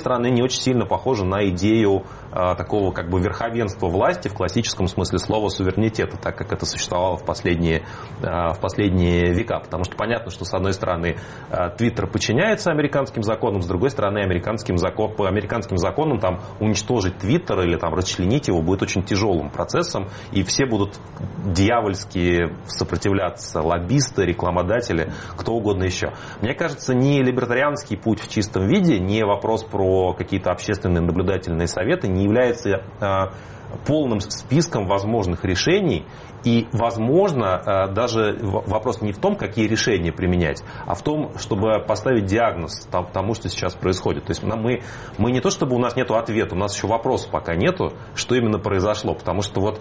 стороны, не очень сильно похоже на идею такого как бы верховенства власти в классическом смысле слова суверенитета, так как это существовало в последние века. Потому что понятно, что с одной стороны Твиттер подчиняется американским законам, с другой стороны по американским законам там уничтожить Твиттер или там расчленить его будет очень тяжелым процессом, и все будут дьявольски сопротивляться: лоббисты, рекламодатели, кто угодно еще. Мне кажется, не либертарианский путь в чистом виде, не вопрос про какие-то общественные наблюдательные советы не является полным списком возможных решений. И, возможно, даже вопрос не в том, какие решения применять, а в том, чтобы поставить диагноз тому, что сейчас происходит. То есть мы не то, чтобы у нас нет ответа, у нас еще вопросов пока нету, что именно произошло. Потому что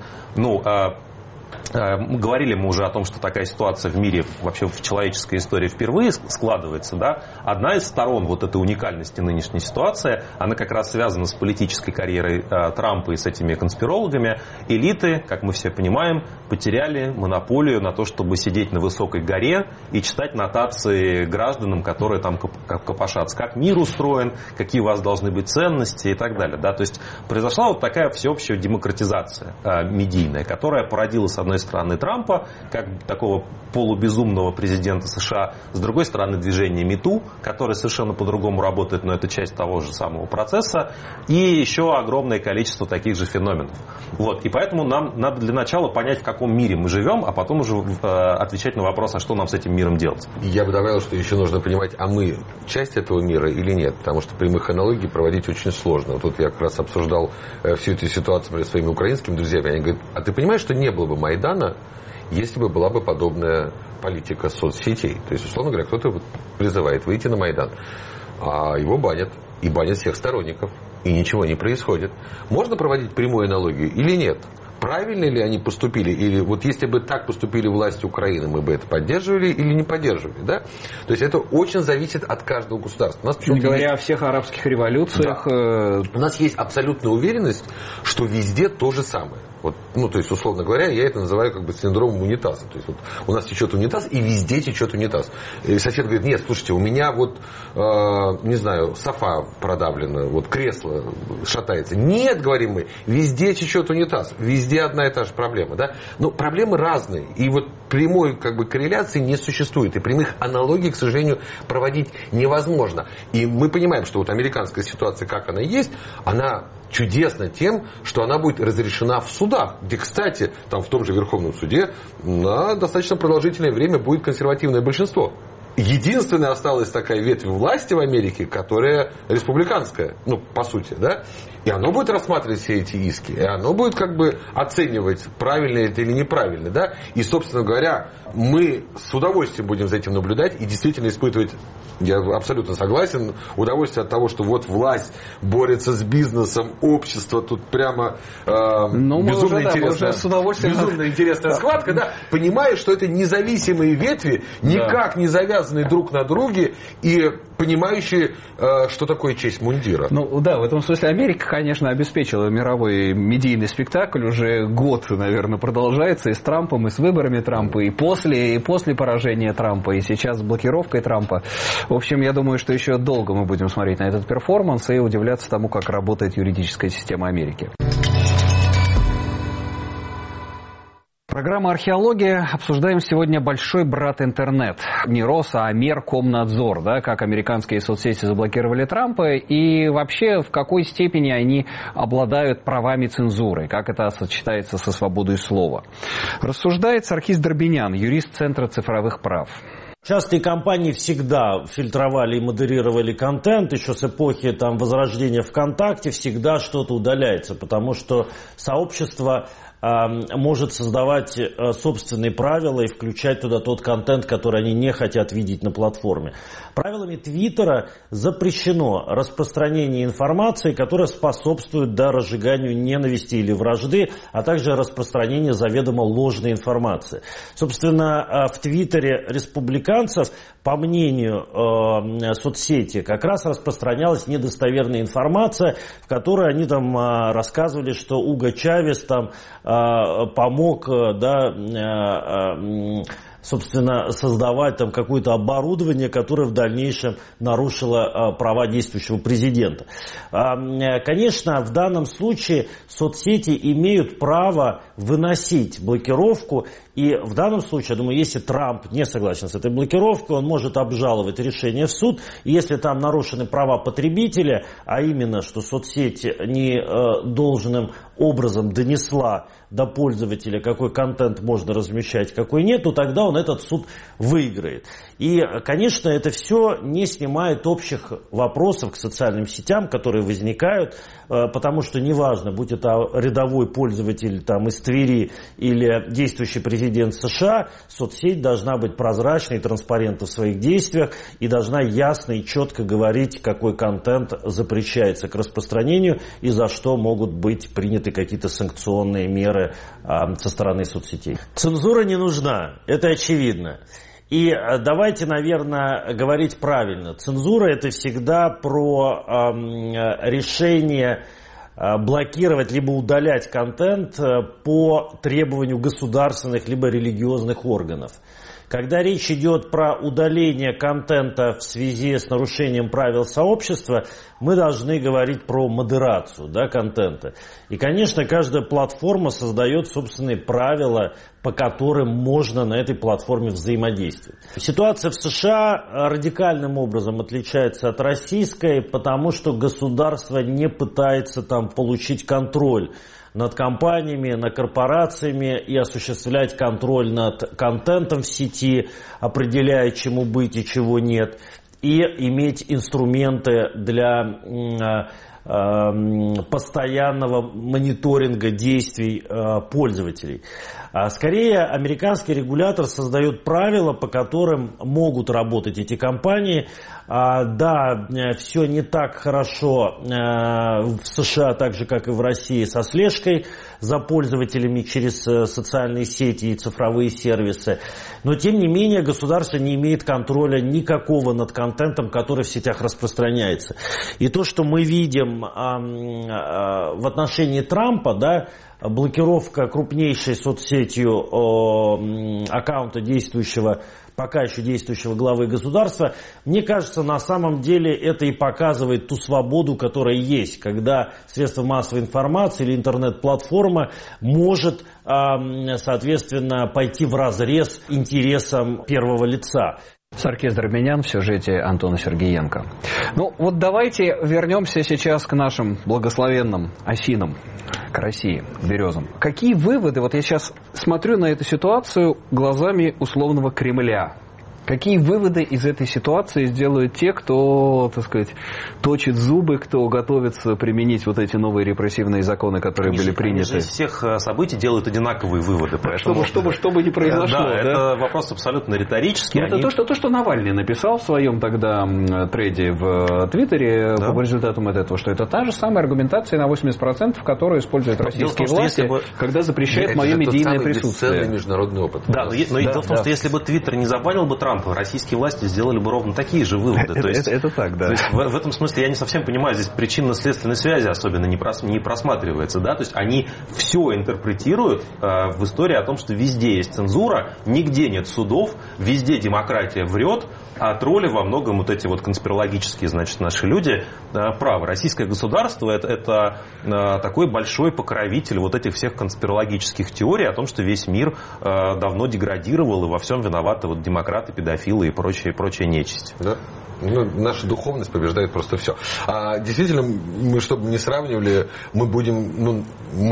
говорили мы уже о том, что такая ситуация в мире, вообще в человеческой истории впервые складывается, да. Одна из сторон вот этой уникальности нынешней ситуации, она как раз связана с политической карьерой Трампа и с этими конспирологами. Элиты, как мы все понимаем, потеряли монополию на то, чтобы сидеть на высокой горе и читать нотации гражданам, которые там копошатся. Как мир устроен, какие у вас должны быть ценности и так далее. Да? То есть произошла вот такая всеобщая демократизация медийная, которая породила, с одной стороны, Трампа, как такого полубезумного президента США, с другой стороны, движение МИТУ, которое совершенно по-другому работает, но это часть того же самого процесса, и еще огромное количество таких же феноменов. Вот. И поэтому нам надо для начала понять, в каком мире мы живем, а потом уже отвечать на вопрос, а что нам с этим миром делать. Я бы добавил, что еще нужно понимать, а мы часть этого мира или нет, потому что прямых аналогий проводить очень сложно. Вот тут я как раз обсуждал всю эту ситуацию с своими украинскими друзьями, они говорят: а ты понимаешь, что не было бы Майдана, если бы была бы подобная политика соцсетей? То есть, условно говоря, кто-то призывает выйти на Майдан, а его банят, и банят всех сторонников, и ничего не происходит. Можно проводить прямую аналогию или нет? Правильно ли они поступили? Или вот если бы так поступили власти Украины, мы бы это поддерживали или не поддерживали? Да? То есть это очень зависит от каждого государства. У нас, не говоря о всех арабских революциях. Да. У нас есть абсолютная уверенность, что везде то же самое. Вот, то есть, условно говоря, я это называю как бы синдромом унитаза. То есть, вот у нас течет унитаз, и везде течет унитаз. И сосед говорит: нет, слушайте, у меня не знаю, софа продавлена, вот кресло шатается. Нет, говорим мы, везде течет унитаз, везде одна и та же проблема. Да? Но проблемы разные. И вот прямой как бы корреляции не существует. И прямых аналогий, к сожалению, проводить невозможно. И мы понимаем, что вот американская ситуация, как она есть, она чудесна тем, что она будет разрешена в судах, где, кстати, там в том же Верховном суде на достаточно продолжительное время будет консервативное большинство. Единственная осталась такая ветвь власти в Америке, которая республиканская, по сути, да, и оно будет рассматривать все эти иски, и оно будет как бы оценивать, правильно это или неправильно, да, и, собственно говоря, мы с удовольствием будем за этим наблюдать и действительно испытывать, я абсолютно согласен, удовольствие от того, что вот власть борется с бизнесом, общество, тут прямо безумно интересная схватка, да, понимая, что это независимые ветви, никак не завязанные друг на друге и понимающие, что такое честь мундира. В этом смысле Америка, конечно, обеспечила мировой медийный спектакль, уже год, наверное, продолжается, и с Трампом, и с выборами Трампа, и после поражения Трампа, и сейчас с блокировкой Трампа. В общем, я думаю, что еще долго мы будем смотреть на этот перформанс и удивляться тому, как работает юридическая система Америки. Программа «Археология». Обсуждаем сегодня большой брат интернет. Не Рос, а Меркомнадзор. Да, как американские соцсети заблокировали Трампа и вообще в какой степени они обладают правами цензуры. Как это сочетается со свободой слова. Рассуждает Саркис Дорбинян, юрист Центра цифровых прав. Частные компании всегда фильтровали и модерировали контент, еще с эпохи возрождения ВКонтакте всегда что-то удаляется, потому что сообщество может создавать собственные правила и включать туда тот контент, который они не хотят видеть на платформе. Правилами Твиттера запрещено распространение информации, которая способствует разжиганию ненависти или вражды, а также распространение заведомо ложной информации. Собственно, в Твиттере республиканцев, по мнению соцсети, как раз распространялась недостоверная информация, в которой они рассказывали, что Уго Чавес помог собственно, создавать там какое-то оборудование, которое в дальнейшем нарушило права действующего президента. Конечно, в данном случае соцсети имеют право выносить блокировку, и в данном случае, я думаю, если Трамп не согласен с этой блокировкой, он может обжаловать решение в суд, и если там нарушены права потребителя, а именно, что соцсеть не должным образом донесла до пользователя, какой контент можно размещать, какой нет, то тогда он этот суд выиграет. И, конечно, это все не снимает общих вопросов к социальным сетям, которые возникают, потому что неважно, будь это рядовой пользователь там, из Твери или действующий президент США, соцсеть должна быть прозрачной и транспарентной в своих действиях и должна ясно и четко говорить, какой контент запрещается к распространению и за что могут быть приняты какие-то санкционные меры со стороны соцсетей. Цензура не нужна, это очевидно. И давайте, наверное, говорить правильно. Цензура – это всегда про решение блокировать либо удалять контент по требованию государственных либо религиозных органов. Когда речь идет про удаление контента в связи с нарушением правил сообщества, мы должны говорить про модерацию, да, контента. И, конечно, каждая платформа создает собственные правила, по которым можно на этой платформе взаимодействовать. Ситуация в США радикальным образом отличается от российской, потому что государство не пытается там получить контроль над компаниями, над корпорациями и осуществлять контроль над контентом в сети, определяя, чему быть и чего нет, и иметь инструменты для постоянного мониторинга действий пользователей. Скорее, американский регулятор создает правила, по которым могут работать эти компании. Да, все не так хорошо в США, так же, как и в России, со слежкой за пользователями через социальные сети и цифровые сервисы. Но, тем не менее, государство не имеет контроля никакого над контентом, который в сетях распространяется. И то, что мы видим в отношении Трампа, да, блокировка крупнейшей соцсетью аккаунта пока еще действующего главы государства, мне кажется, на самом деле это и показывает ту свободу, которая есть, когда средство массовой информации или интернет-платформа может, соответственно, пойти вразрез интересам первого лица. Саркис Дробинян в сюжете Антона Сергеенко. Ну вот давайте вернемся сейчас к нашим благословенным Афинам, к России, к березам. Какие выводы, вот я сейчас смотрю на эту ситуацию глазами условного Кремля. Какие выводы из этой ситуации сделают те, кто, так сказать, точит зубы, кто готовится применить вот эти новые репрессивные законы, которые были приняты? Из всех событий делают одинаковые выводы. Поэтому... Чтобы не произошло. Да, это вопрос абсолютно риторический. Это то, что Навальный написал в своем тогда трейде в Твиттере по результатам этого, что это та же самая аргументация на 80%, которую используют российские власти, когда запрещают мое медийное присутствие. Это международный опыт. Да, но дело в том, что если бы Твиттер не забанил бы Трампа, российские власти сделали бы ровно такие же выводы. Это так, да. То есть в этом смысле я не совсем понимаю, здесь причинно-следственной связи особенно не просматривается. Да? То есть они все интерпретируют в истории о том, что везде есть цензура, нигде нет судов, везде демократия врет, а тролли во многом вот эти вот конспирологические, значит, наши люди правы. Российское государство это такой большой покровитель вот этих всех конспирологических теорий о том, что весь мир давно деградировал и во всем виноваты вот демократы, педофилы и прочая нечисть. Да. Ну, наша духовность побеждает просто все. Действительно, мы, чтобы не сравнивали, мы будем,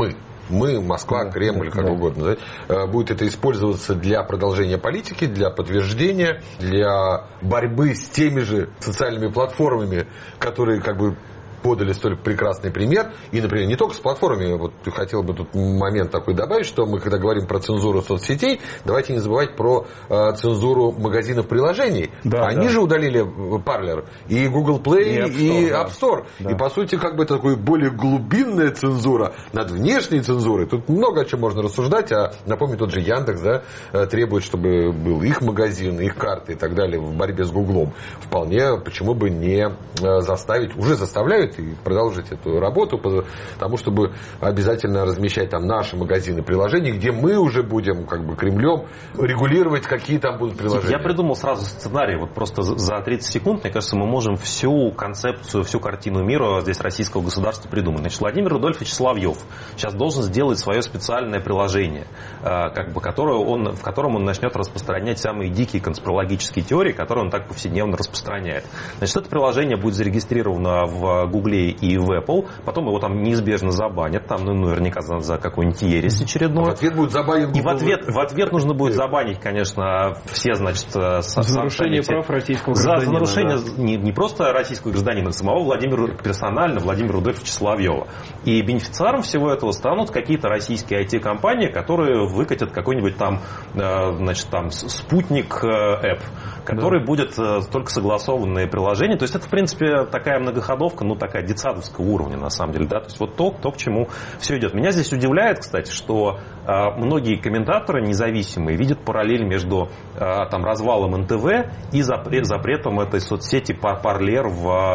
мы, Москва, Кремль, как угодно, да, будет это использоваться для продолжения политики, для подтверждения, для борьбы с теми же социальными платформами, которые как бы подали столь прекрасный пример. И, например, не только с платформами. Вот хотел бы тут момент такой добавить, что мы, когда говорим про цензуру соцсетей, давайте не забывать про цензуру магазинов приложений. Да, они же удалили Parler и Google Play, и App Store. Да. И, по сути, как бы такая более глубинная цензура над внешней цензурой. Тут много о чем можно рассуждать. Напомню, тот же Яндекс, да, требует, чтобы был их магазин, их карты и так далее в борьбе с Гуглом. Вполне, почему бы не заставить, уже заставляют интернет и продолжить эту работу, потому чтобы обязательно размещать там наши магазины приложений, где мы уже будем как бы Кремлем регулировать, какие там будут приложения. Я придумал сразу сценарий, вот просто за 30 секунд, мне кажется, мы можем всю концепцию, всю картину мира здесь российского государства придумать. Значит, Владимир Рудольфович Соловьев сейчас должен сделать свое специальное приложение, как бы, в котором он начнет распространять самые дикие конспирологические теории, которые он так повседневно распространяет. Значит, это приложение будет зарегистрировано в Гугле и в Apple, потом его там неизбежно забанят, там, наверняка за какой-нибудь ересь очередной. В ответ будет забанен И в ответ нужно будет забанить, конечно, все, значит, за нарушение прав российского гражданина. За нарушение не просто российского гражданина, самого персонально Владимира Рудольфовича Соловьева. И бенефициаром всего этого станут какие-то российские IT-компании, которые выкатят какой-нибудь там, значит, там спутник App, который будет только согласованные приложения. То есть это, в принципе, такая многоходовка, ну, такая детсадовского уровня, на самом деле. Да? То есть вот то, к чему все идет. Меня здесь удивляет, кстати, что многие комментаторы независимые видят параллель между там, развалом НТВ и запретом этой соцсети Парлер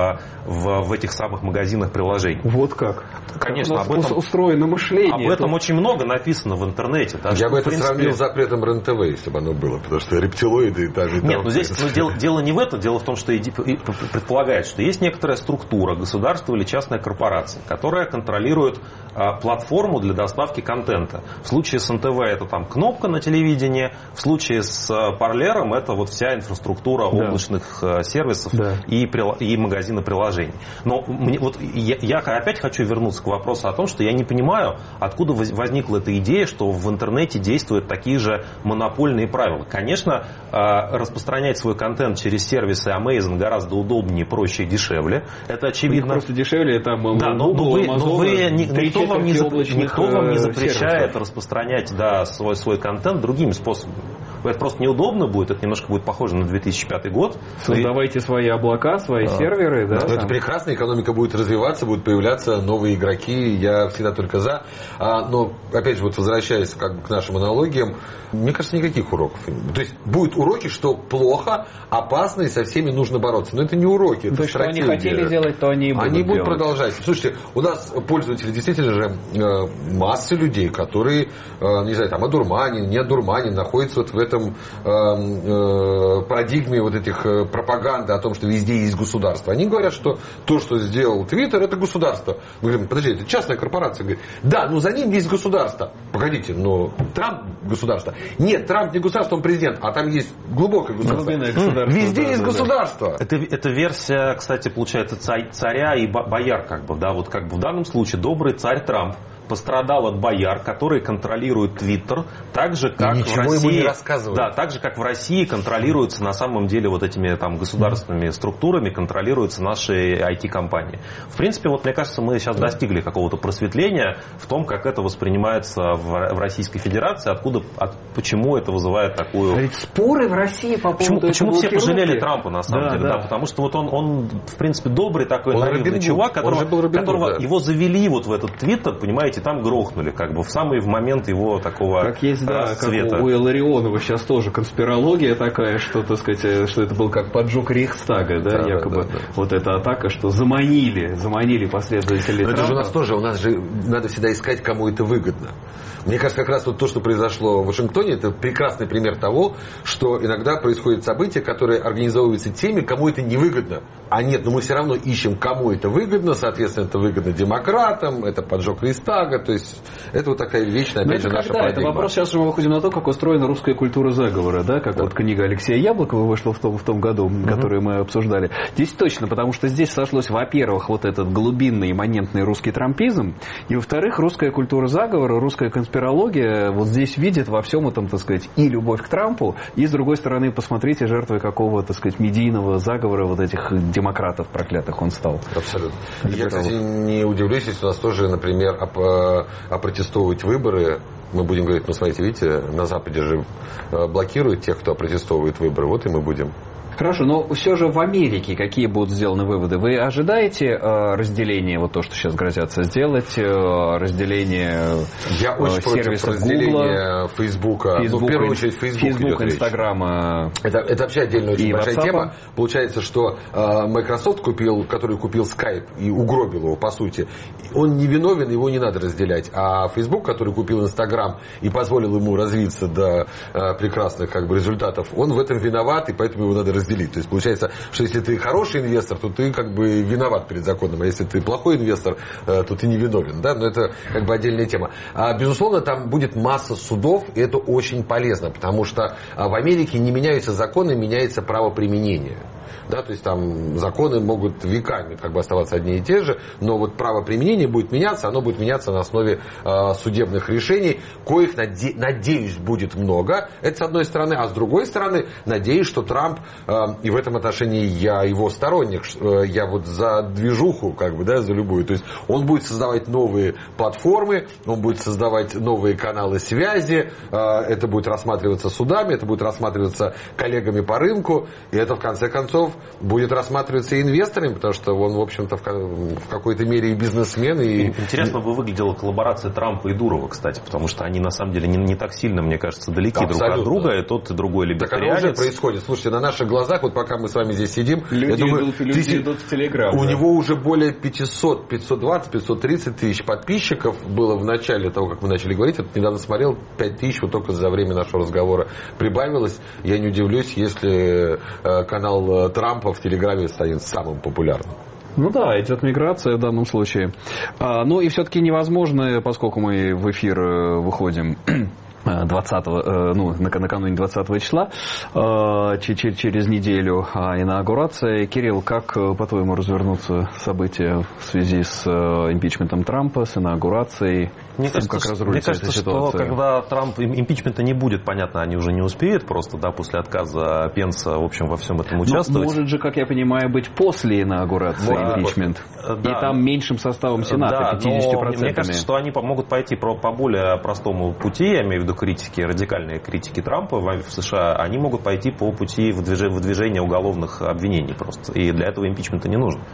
в этих самых магазинах приложений. Вот как? Конечно, об этом устроено мышление. Об этом очень много написано в интернете. Да, я бы это сравнил с запретом РЕН-ТВ, если бы оно было, потому что рептилоиды и даже... Нет, ну здесь дело не в этом, дело в том, что предполагает, что есть некоторая структура, государство или частная корпорация, которая контролирует платформу для доставки контента. В случае с НТВ это там кнопка на телевидении, в случае с Парлером это вот вся инфраструктура облачных сервисов и магазина приложений. Но я опять хочу вернуться к вопросу о том, что я не понимаю, откуда возникла эта идея, что в интернете действуют такие же монопольные правила. Конечно, распространять свой контент через сервисы Amazon гораздо удобнее, проще и дешевле. Это очевидно. Просто дешевле, там никто вам не запрещает распространять свой контент другими способами. Это просто неудобно будет, это немножко будет похоже на 2005 год. Создавайте свои облака, свои серверы. Да, это прекрасно, экономика будет развиваться, будут появляться новые игроки, я всегда только за. Но, опять же, вот возвращаясь к нашим аналогиям, мне кажется, никаких уроков. То есть будут уроки, что плохо, опасно и со всеми нужно бороться. Но это не уроки, это стратегия. Что они хотели делать, то они и будут Они будут делать. Продолжать. Слушайте, у нас пользователи действительно же масса людей, которые, не знаю, там, одурманены, не одурманены, находятся вот в этом парадигме вот этих пропаганды о том, что везде есть государство. Они говорят, что то, что сделал Твиттер, это государство. Мы говорим, подожди, это частная корпорация. Говорит, да, но за ним есть государство. Погодите, но Трамп государство. Нет, Трамп не государство, он президент, а там есть глубокое государство. Везде есть государство. Это версия, кстати, получается, царя и бояр, как бы, да, вот как бы в данном случае добрый царь Трамп пострадал от бояр, которые контролируют Твиттер, так же, как в России, так же, как в России контролируются на самом деле вот этими там государственными структурами, контролируются наши IT-компании. В принципе, вот мне кажется, мы сейчас достигли какого-то просветления в том, как это воспринимается в Российской Федерации, почему это вызывает такую... Ведь споры в России по поводу... Почему все пожалели Трампа, на самом деле? Да, потому что вот он, в принципе, добрый такой наивный чувак, которого его завели вот в этот Твиттер, понимаете, там грохнули, как бы, в момент его такого как есть, расцвета. Как у Илларионова сейчас тоже конспирология такая, что, так сказать, что это был как поджог Рейхстага, якобы. Вот эта атака, что заманили последователей Трампа. Это же у нас же надо всегда искать, кому это выгодно. Мне кажется, как раз вот то, что произошло в Вашингтоне, это прекрасный пример того, что иногда происходят события, которые организовываются теми, кому это невыгодно. А нет, но мы все равно ищем, кому это выгодно, соответственно, это выгодно демократам, это поджог Рейхстага, то есть это вот такая вечная, опять же, наша парадигма. Это вопрос, сейчас мы выходим на то, как устроена русская культура заговора, да, как вот книга Алексея Яблокова вышла в том году, которую мы обсуждали. Здесь точно, потому что здесь сошлось, во-первых, вот этот глубинный имманентный русский трампизм, и, во-вторых, русская культура заговора, русская конспирология вот здесь видит во всем этом, так сказать, и любовь к Трампу, и, с другой стороны, посмотрите, жертвой какого, так сказать, медийного заговора вот этих демократов проклятых он стал. Абсолютно. Я, кстати, не удивлюсь, если у нас тоже, например, опротестовывать выборы. Мы будем говорить, ну, смотрите, видите, на Западе же блокируют тех, кто опротестовывает выборы. Вот и мы будем Хорошо, но все же в Америке какие будут сделаны выводы? Вы ожидаете разделения, вот то, что сейчас грозятся сделать, разделение Я очень против разделения Фейсбука, в первую очередь Фейсбук, Инстаграма. Это вообще отдельная очень большая WhatsApp. тема. Получается, что Microsoft который купил Skype и угробил его, по сути, он не виновен, его не надо разделять. А Facebook, который купил Instagram и позволил ему развиться до прекрасных результатов, он в этом виноват, и поэтому его надо разделить. То есть получается, что если ты хороший инвестор, то ты виноват перед законом, а если ты плохой инвестор, то ты не виновен, да, но это отдельная тема. Безусловно, там будет масса судов, и это очень полезно, потому что в Америке не меняются законы, меняется правоприменение. Да, то есть там законы могут веками оставаться одни и те же, но вот правоприменение будет меняться, оно будет меняться на основе судебных решений, коих, надеюсь, будет много. Это с одной стороны, а с другой стороны, надеюсь, что Трамп, и в этом отношении я его сторонник, я вот за движуху, за любую, то есть он будет создавать новые платформы, он будет создавать новые каналы связи, это будет рассматриваться судами, это будет рассматриваться коллегами по рынку, и это в конце концов будет рассматриваться и инвесторами, потому что он, в общем-то, в какой-то мере и бизнесмен. И... Интересно бы выглядела коллаборация Трампа и Дурова, кстати, потому что они, на самом деле, не так сильно, мне кажется, далеки друг от друга, и тот, и другой либертарианец. Так оно уже происходит. Слушайте, на наших глазах, вот пока мы с вами здесь сидим, люди идут в Телеграм. У него уже более 500, 520, 530 тысяч подписчиков было в начале того, как мы начали говорить. Я недавно смотрел, 5 тысяч вот только за время нашего разговора прибавилось. Я не удивлюсь, если канал Трампа в Телеграме станет самым популярным. Ну да, идет миграция в данном случае. Ну и все-таки невозможно, поскольку мы в эфир выходим 20-го, накануне 20 числа, через неделю инаугурация. Кирилл, как, по-твоему, развернутся события в связи с импичментом Трампа, с инаугурацией? Мне кажется, что когда Трамп импичмента не будет, понятно, они уже не успеют просто, после отказа Пенса, в общем, во всем этом участвовать. Может же, как я понимаю, быть после инаугурации импичмент. Да. И там меньшим составом Сената, 50%. Мне кажется, что они могут пойти по более простому пути, я имею в виду радикальные критики Трампа в США, они могут пойти по пути выдвижения уголовных обвинений просто. И для этого импичмента не нужно.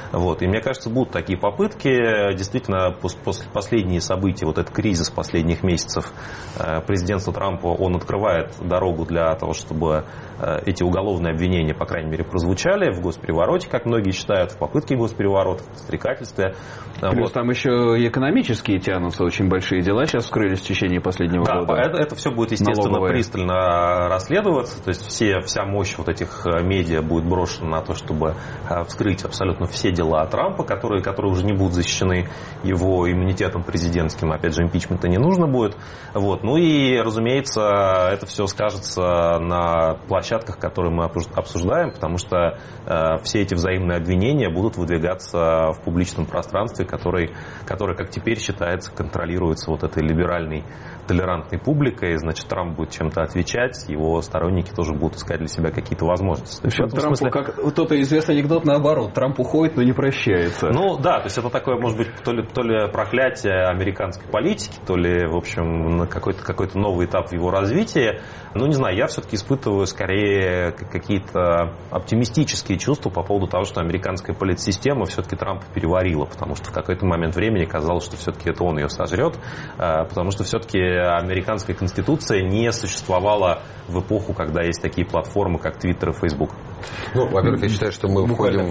И мне кажется, будут такие попытки. Действительно, после последние события, вот этот кризис последних месяцев президентства Трампа, он открывает дорогу для того, чтобы эти уголовные обвинения, по крайней мере, прозвучали в госперевороте, как многие считают, в попытке госпереворота, в подстрекательстве. Плюс там еще и экономические тянутся, очень большие дела сейчас вскрылись в течение последнего года. Это все будет, естественно, пристально расследоваться. То есть вся мощь вот этих медиа будет брошена на то, чтобы вскрыть абсолютно все дела Трампа, которые уже не будут защищены его иммунитетом президентским. Опять же, импичмента не нужно будет. Ну и, разумеется, это все скажется на площадках, которые мы обсуждаем, потому что все эти взаимные обвинения будут выдвигаться в публичном пространстве, который, как теперь считается, контролируется вот этой либеральной, толерантной публикой. Значит, Трамп будет чем-то отвечать, его сторонники тоже будут искать для себя какие-то возможности. Трампу, как кто-то известный анекдот, наоборот, Трамп уходит, но не прощается. То есть это такое, может быть, то ли проклятие американской политики, то ли, в общем, какой-то новый этап в его развитии. Не знаю, я все-таки испытываю скорее какие-то оптимистические чувства по поводу того, что американская политсистема все-таки Трампа переварила, потому что в какой-то момент времени казалось, что все-таки это он ее сожрет, потому что все-таки американская конституция не существовала в эпоху, когда есть такие платформы, как Twitter и Facebook. Во-первых, я считаю, что мы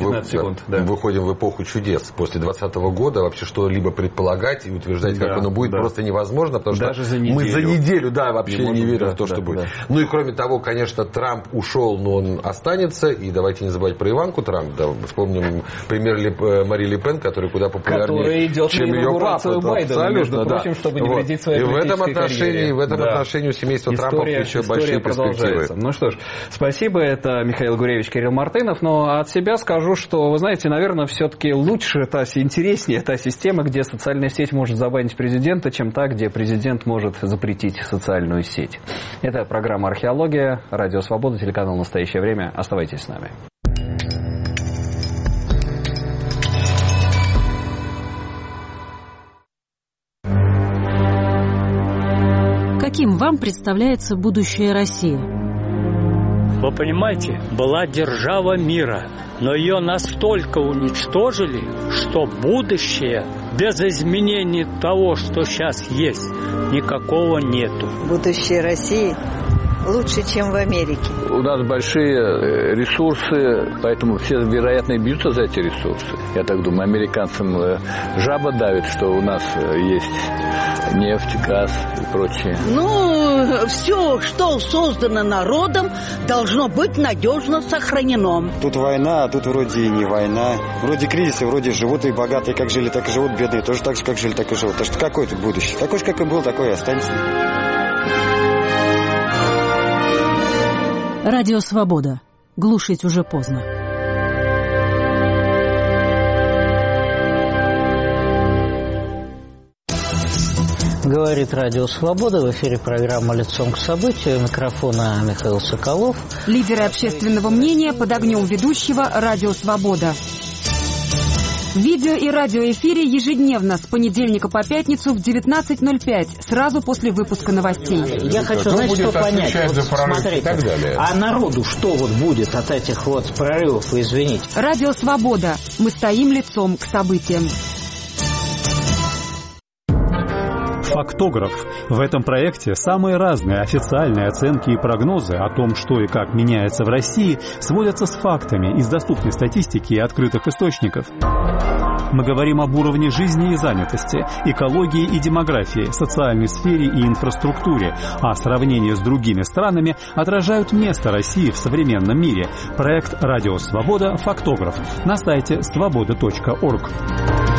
выходим в эпоху чудес. После 2020 года вообще что-либо предполагать и утверждать, как оно будет, просто невозможно, потому даже что мы за неделю вообще не верим в то, что будет. И кроме того, конечно, Трамп ушел, но он останется. И давайте не забывать про Иванку Трамп. Вспомним пример Мари Ле Пен, которая куда популярнее, чем ее папа. Байдена, между прочим, чтобы не вредить своей политической карьере. И в этом отношении у семейства Трампа еще большие перспективы. Ну что ж, спасибо. Это Михаил Гуревич, Кирилл Мартынов. Но от себя скажу, что, вы знаете, наверное, все-таки лучше, интереснее та система, где социальная сеть может забанить президента, чем та, где президент может запретить социальную сеть. Это программа «Археология», Радио Свобода, телеканал «Настоящее время». Оставайтесь с нами. Каким вам представляется будущее России? Вы понимаете, была держава мира, но ее настолько уничтожили, что будущее без изменений того, что сейчас есть, никакого нету. Будущее России лучше, чем в Америке. У нас большие ресурсы, поэтому все, вероятно, и бьются за эти ресурсы. Я так думаю, американцам жаба давит, что у нас есть нефть, газ и прочее. Ну, все, что создано народом, должно быть надежно сохранено. Тут война, а тут вроде и не война. Вроде кризисы, вроде живут и богатые, как жили, так и живут, бедные тоже так же, как жили, так и живут. Так что какое тут будущее? Такой же, как и был, такой и останется. Радио «Свобода». Глушить уже поздно. Говорит Радио «Свобода». В эфире программа «Лицом к событию». У микрофона Михаил Соколов. Лидеры общественного мнения под огнем ведущего «Радио «Свобода». В видео и радиоэфире ежедневно с понедельника по пятницу в 19:05, сразу после выпуска новостей. Я хочу, знаете, что понять. Вот, смотрите, а народу что вот будет от этих вот прорывов, вы извините? Радио «Свобода». Мы стоим лицом к событиям. Фактограф. В этом проекте самые разные официальные оценки и прогнозы о том, что и как меняется в России, сводятся с фактами из доступной статистики и открытых источников. Мы говорим об уровне жизни и занятости, экологии и демографии, социальной сфере и инфраструктуре, а сравнение с другими странами отражают место России в современном мире. Проект «Радио Свобода. Фактограф» на сайте svoboda.org.